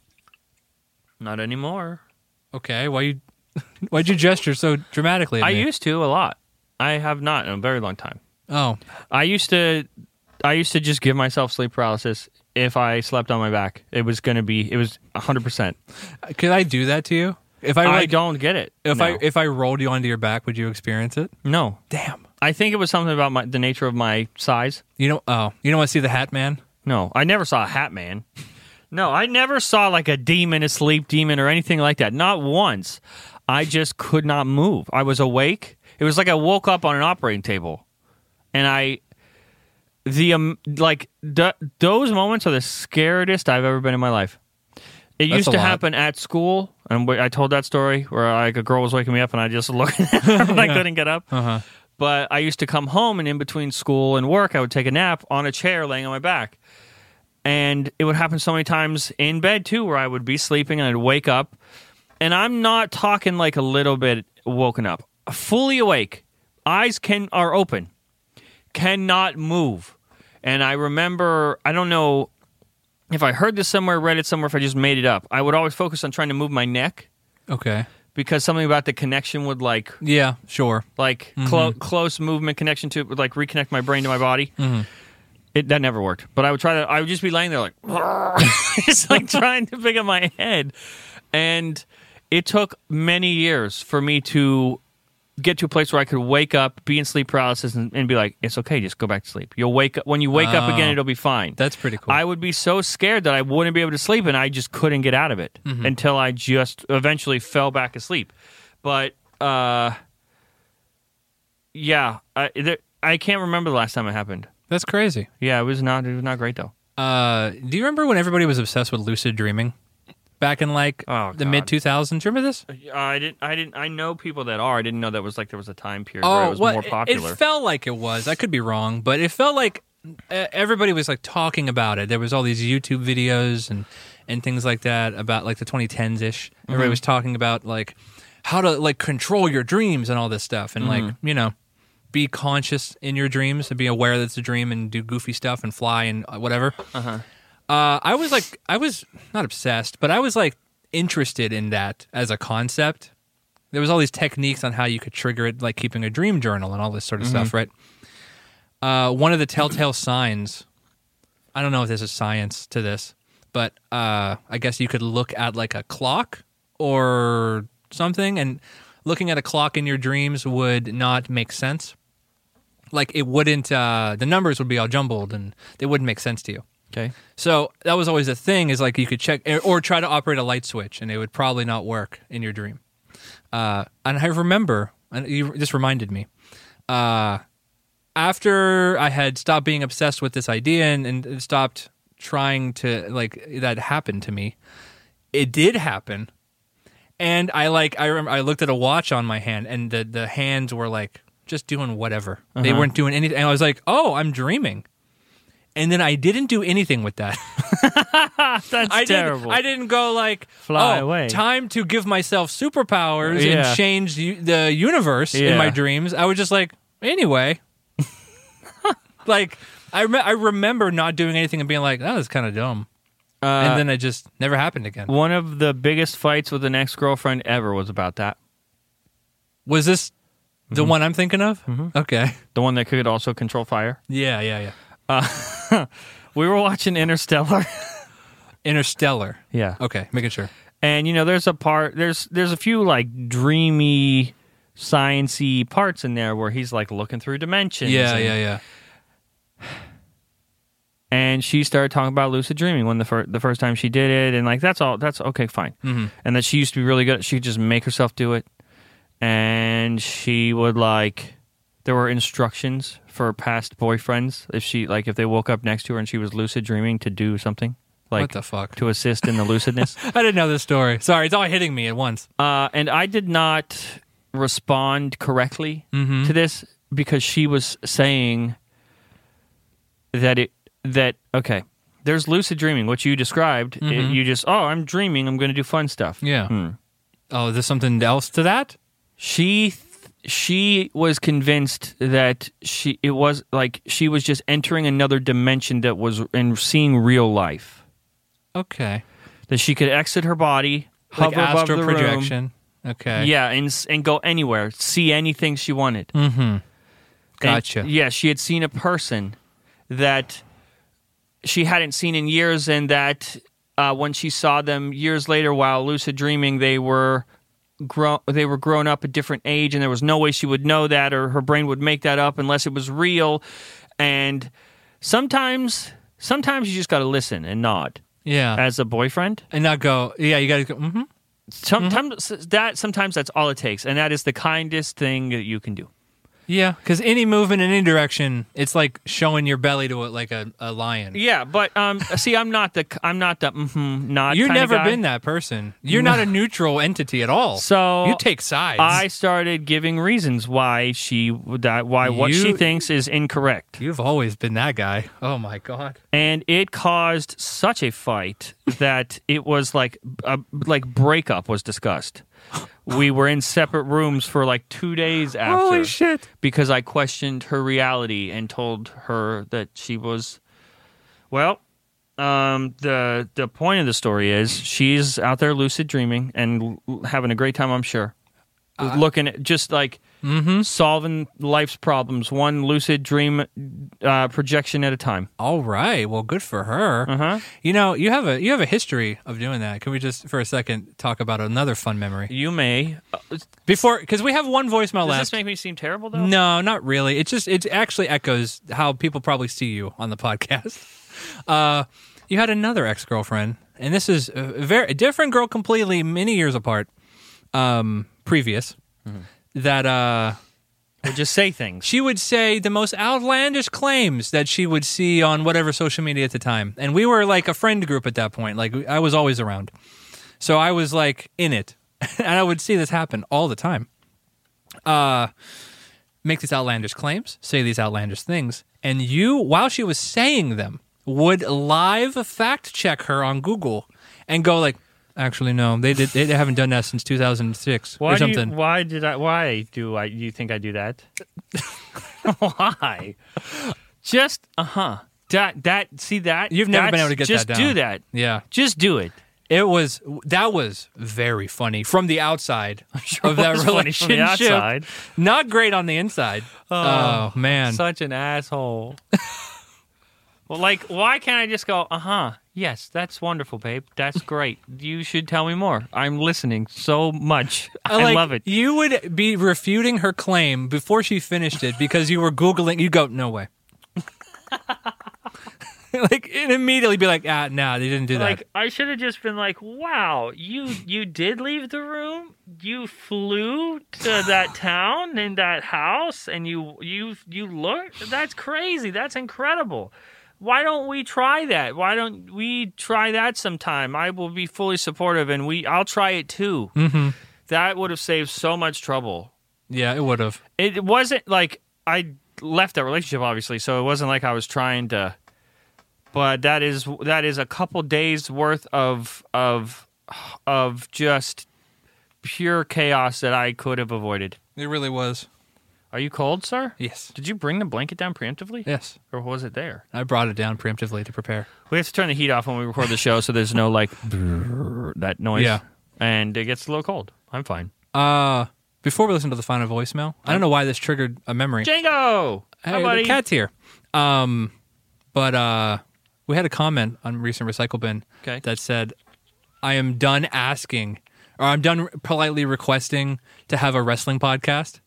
Not anymore. Okay, why'd you gesture so dramatically at me? I used to a lot. I have not in a very long time. Oh. I used to just give myself sleep paralysis if I slept on my back. It was 100%. Could I do that to you? If I don't get it. If I rolled you onto your back, would you experience it? No. Damn. I think it was something about the nature of my size. You don't want to see the Hat Man? No, I never saw a Hat Man. No, I never saw a demon, a sleep demon, or anything like that. Not once. I just could not move. I was awake, It was like I woke up on an operating table, and those moments are the scariest I've ever been in my life. It used to happen at school, and I told that story where like a girl was waking me up and I just looked at her and I couldn't get up. Uh-huh. But I used to come home, and in between school and work, I would take a nap on a chair laying on my back. And it would happen so many times in bed, too, where I would be sleeping and I'd wake up. And I'm not talking like a little bit woken up. Fully awake. Eyes are open. Cannot move. And I remember, I don't know if I heard this somewhere, read it somewhere, if I just made it up. I would always focus on trying to move my neck. Okay. Because something about the connection would like... Yeah, sure. Like close movement connection to like reconnect my brain to my body. Mm-hmm. That never worked. But I would just be laying there like... just like trying to pick up my head. And it took many years for me to get to a place where I could wake up, be in sleep paralysis, and be like, it's okay, just go back to sleep. You'll wake up. When you wake up again, it'll be fine. That's pretty cool. I would be so scared that I wouldn't be able to sleep, and I just couldn't get out of it until I just eventually fell back asleep. But, yeah, I can't remember the last time it happened. That's crazy. Yeah, it was not great, though. Do you remember when everybody was obsessed with lucid dreaming? Back in like the mid 2000s, remember this? I didn't. I know people that are. I didn't know that was like there was a time period where it was more popular. It felt like it was. I could be wrong, but it felt like everybody was like talking about it. There was all these YouTube videos and things like that about like the 2010s ish. Everybody was talking about like how to like control your dreams and all this stuff, and like be conscious in your dreams and be aware that it's a dream and do goofy stuff and fly and whatever. I was not obsessed, but I was like interested in that as a concept. There was all these techniques on how you could trigger it, like keeping a dream journal and all this sort of stuff, right? One of the telltale signs, I don't know if there's a science to this, but I guess you could look at like a clock or something, and looking at a clock in your dreams would not make sense. Like it wouldn't, the numbers would be all jumbled and they wouldn't make sense to you. Okay. So that was always the thing, is like you could check or try to operate a light switch and it would probably not work in your dream. And I remember, and you just reminded me, after I had stopped being obsessed with this idea and stopped trying to, like, that happened to me, it did happen. And I remember I looked at a watch on my hand and the hands were like just doing whatever. They weren't doing anything. And I was like, oh, I'm dreaming. And then I didn't do anything with that. That's terrible. I didn't go like, fly away. Time to give myself superpowers and change the universe in my dreams. I was just like, anyway. Like, I remember not doing anything and being like, that was kind of dumb. And then it just never happened again. One of the biggest fights with an ex-girlfriend ever was about that. Was this the one I'm thinking of? Okay. The one that could also control fire? Yeah. We were watching Interstellar. Interstellar. Yeah. Okay, making sure. And there's a part. There's a few like dreamy, science-y parts in there where he's like looking through dimensions. Yeah. And she started talking about lucid dreaming when the first time she did it, and like that's okay, fine. And that she used to be really good. She could just make herself do it, and she would like. There were instructions for past boyfriends if they woke up next to her and she was lucid dreaming to do something. Like, what the fuck? To assist in the lucidness. I didn't know this story. Sorry, it's all hitting me at once. And I did not respond correctly to this because she was saying that okay, there's lucid dreaming, which you described. You just, I'm dreaming, I'm going to do fun stuff. Yeah. Oh, is there something else to that? She was convinced that she was just entering another dimension that was in seeing real life. Okay. That she could exit her body, like hover above the projection. Room. Okay. Yeah, and go anywhere, see anything she wanted. Gotcha. And, she had seen a person that she hadn't seen in years, and that when she saw them years later while lucid dreaming, they were grown up at different age, and there was no way she would know that, or her brain would make that up unless it was real. And sometimes you just got to listen and nod. Yeah. As a boyfriend. And not go, you got to go, Sometimes that's all it takes, and that is the kindest thing that you can do. Yeah, because any movement in any direction, it's like showing your belly to a lion. Yeah, but see, I'm not the not. You've never guy. been that person. You're not a neutral entity at all. So you take sides. I started giving reasons why what she thinks is incorrect. You've always been that guy. Oh my god! And it caused such a fight that it was like breakup was discussed. We were in separate rooms for like 2 days after. Holy shit. Because I questioned her reality and told her that she was... Well, the point of the story is she's out there lucid dreaming and having a great time, I'm sure. Looking at just like solving life's problems, one lucid dream projection at a time. All right. Well, good for her. Uh-huh. You know, you have a history of doing that. Can we just for a second talk about another fun memory? You may. Because we have one voicemail left. Does this make me seem terrible, though? No, not really. It actually echoes how people probably see you on the podcast. You had another ex-girlfriend, and this is a different girl completely, many years apart, previous, that... Would just say things. She would say the most outlandish claims that she would see on whatever social media at the time. And we were like a friend group at that point. Like, I was always around. So I was like in it. And I would see this happen all the time. Make these outlandish claims, say these outlandish things. And you, while she was saying them, would live fact check her on Google and go like, actually, no, they haven't done that since 2006 or something. Why do you think I do that? Why? Just see that? You've never been able to get that down. Just do that. Yeah. Just do it. That was very funny from the outside of that relationship. From the outside. Not great on the inside. Oh man. Such an asshole. Well, like, why can't I just go, yes, that's wonderful, babe. That's great. You should tell me more. I'm listening so much. I love it. You would be refuting her claim before she finished it because you were Googling. You go, no way. Like, and immediately be like, no, they didn't do that. Like, I should have just been like, wow, you did leave the room? You flew to that town and that house and you looked? That's crazy. That's incredible. Why don't we try that? Why don't we try that sometime? I will be fully supportive, and I'll try it too. Mm-hmm. That would have saved so much trouble. Yeah, it would have. It wasn't like I left that relationship, obviously, so it wasn't like I was trying to. But that is a couple days worth of just pure chaos that I could have avoided. It really was. Are you cold, sir? Yes. Did you bring the blanket down preemptively? Yes. Or was it there? I brought it down preemptively to prepare. We have to turn the heat off when we record the show so there's no, like, that noise. Yeah. And it gets a little cold. I'm fine. Before we listen to the final voicemail, I don't know why this triggered a memory. Django! Hey, Hi, buddy. the cat's here. But we had a comment on recent Recycle Bin that said, I am done asking, or I'm done politely requesting to have a wrestling podcast.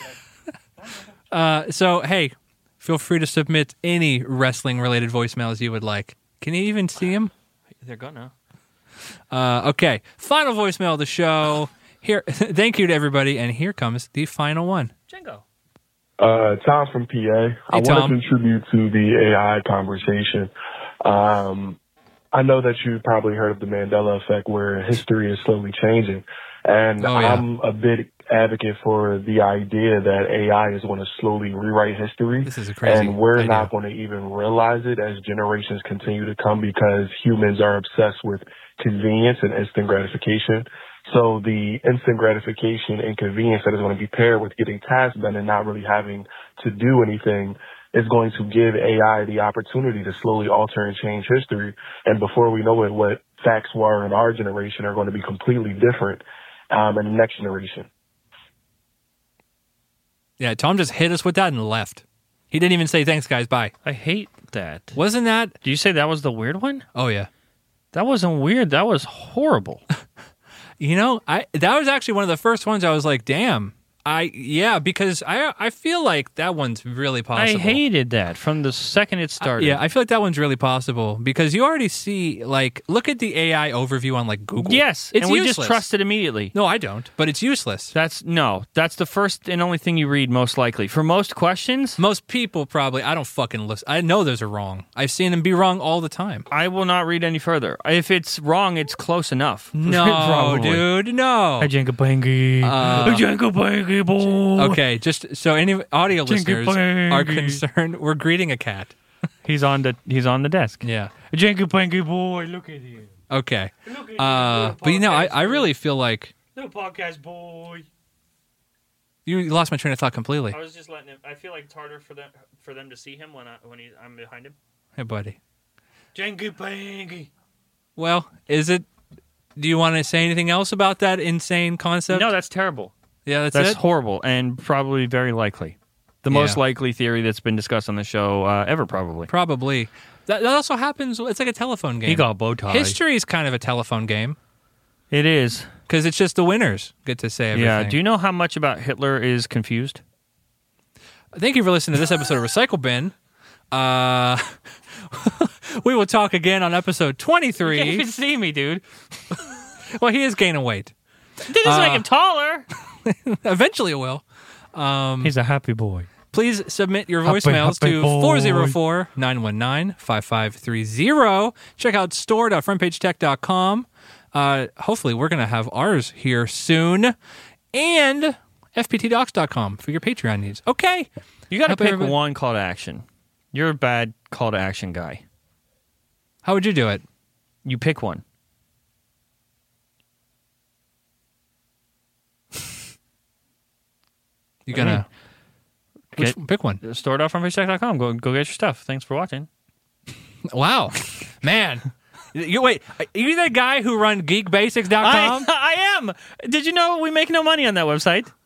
So, hey, feel free to submit any wrestling-related voicemails you would like. Can you even see them? They're gone now. Okay, final voicemail of the show. Here, thank you to everybody, and here comes the final one. Django. Tom from PA. I wanted to contribute to the AI conversation. I know that you probably heard of the Mandela effect, where history is slowly changing. And I'm a big advocate for the idea that AI is going to slowly rewrite history. This is a crazy and we're idea. not going to even realize it as generations continue to come because humans are obsessed with convenience and instant gratification. So the instant gratification and convenience that is going to be paired with getting tasks done and not really having to do anything is going to give AI the opportunity to slowly alter and change history. And before we know it, what facts were in our generation are going to be completely different in the next generation. Yeah, Tom just hit us with that and left. He didn't even say, thanks, guys, bye. I hate that. Wasn't that? Do you say that was the weird one? Oh, yeah. That wasn't weird. That was horrible. You know, that was actually one of the first ones I was like, damn, Because I feel like that one's really possible. I hated that from the second it started. I feel like that one's really possible because you already see, like, look at the AI overview on, like, Google. Yes, it's and we useless. just trust it immediately. No, I don't, but it's useless. That's the first and only thing you read, most likely. For most questions... Most people probably, I don't fucking listen. I know those are wrong. I've seen them be wrong all the time. I will not read any further. If it's wrong, it's close enough. No, dude, no. Janka-bangy. Janka-bangy, boy. Okay, just so any audio listeners are concerned, we're greeting a cat. He's on the desk. Yeah. Janka-bangy, boy, look at him. Okay. But I really feel like... Little podcast boy. You lost my train of thought completely. I was just letting him... I feel like it's harder for them to see him when I'm behind him. Hey, buddy. Janky-bangy. Well, is it... Do you want to say anything else about that insane concept? No, that's terrible. Yeah, that's it? Horrible and probably very likely. The most likely theory that's been discussed on the show ever, probably. Probably. That also happens. It's like a telephone game. He got a bow tie. History is kind of a telephone game. It is. Because it's just the winners get to say everything. Yeah. Do you know how much about Hitler is confused? Thank you for listening to this episode of Recycle Bin. We will talk again on episode 23. You can't even see me, dude. Well, he is gaining weight. Did this make him taller? Eventually it will. He's a happy boy. Please submit your voicemails to 404-919-5530. Check out store.frontpagetech.com. Hopefully we're going to have ours here soon. And fptdocs.com for your Patreon needs. Okay. You got to pick one call to action. You're a bad call to action guy. How would you do it? You pick one. You gonna pick one? Store.frontpagetech.com. Go get your stuff. Thanks for watching. Wow, man. Wait, are you that guy who run geekbasics.com? I am. Did you know we make no money on that website?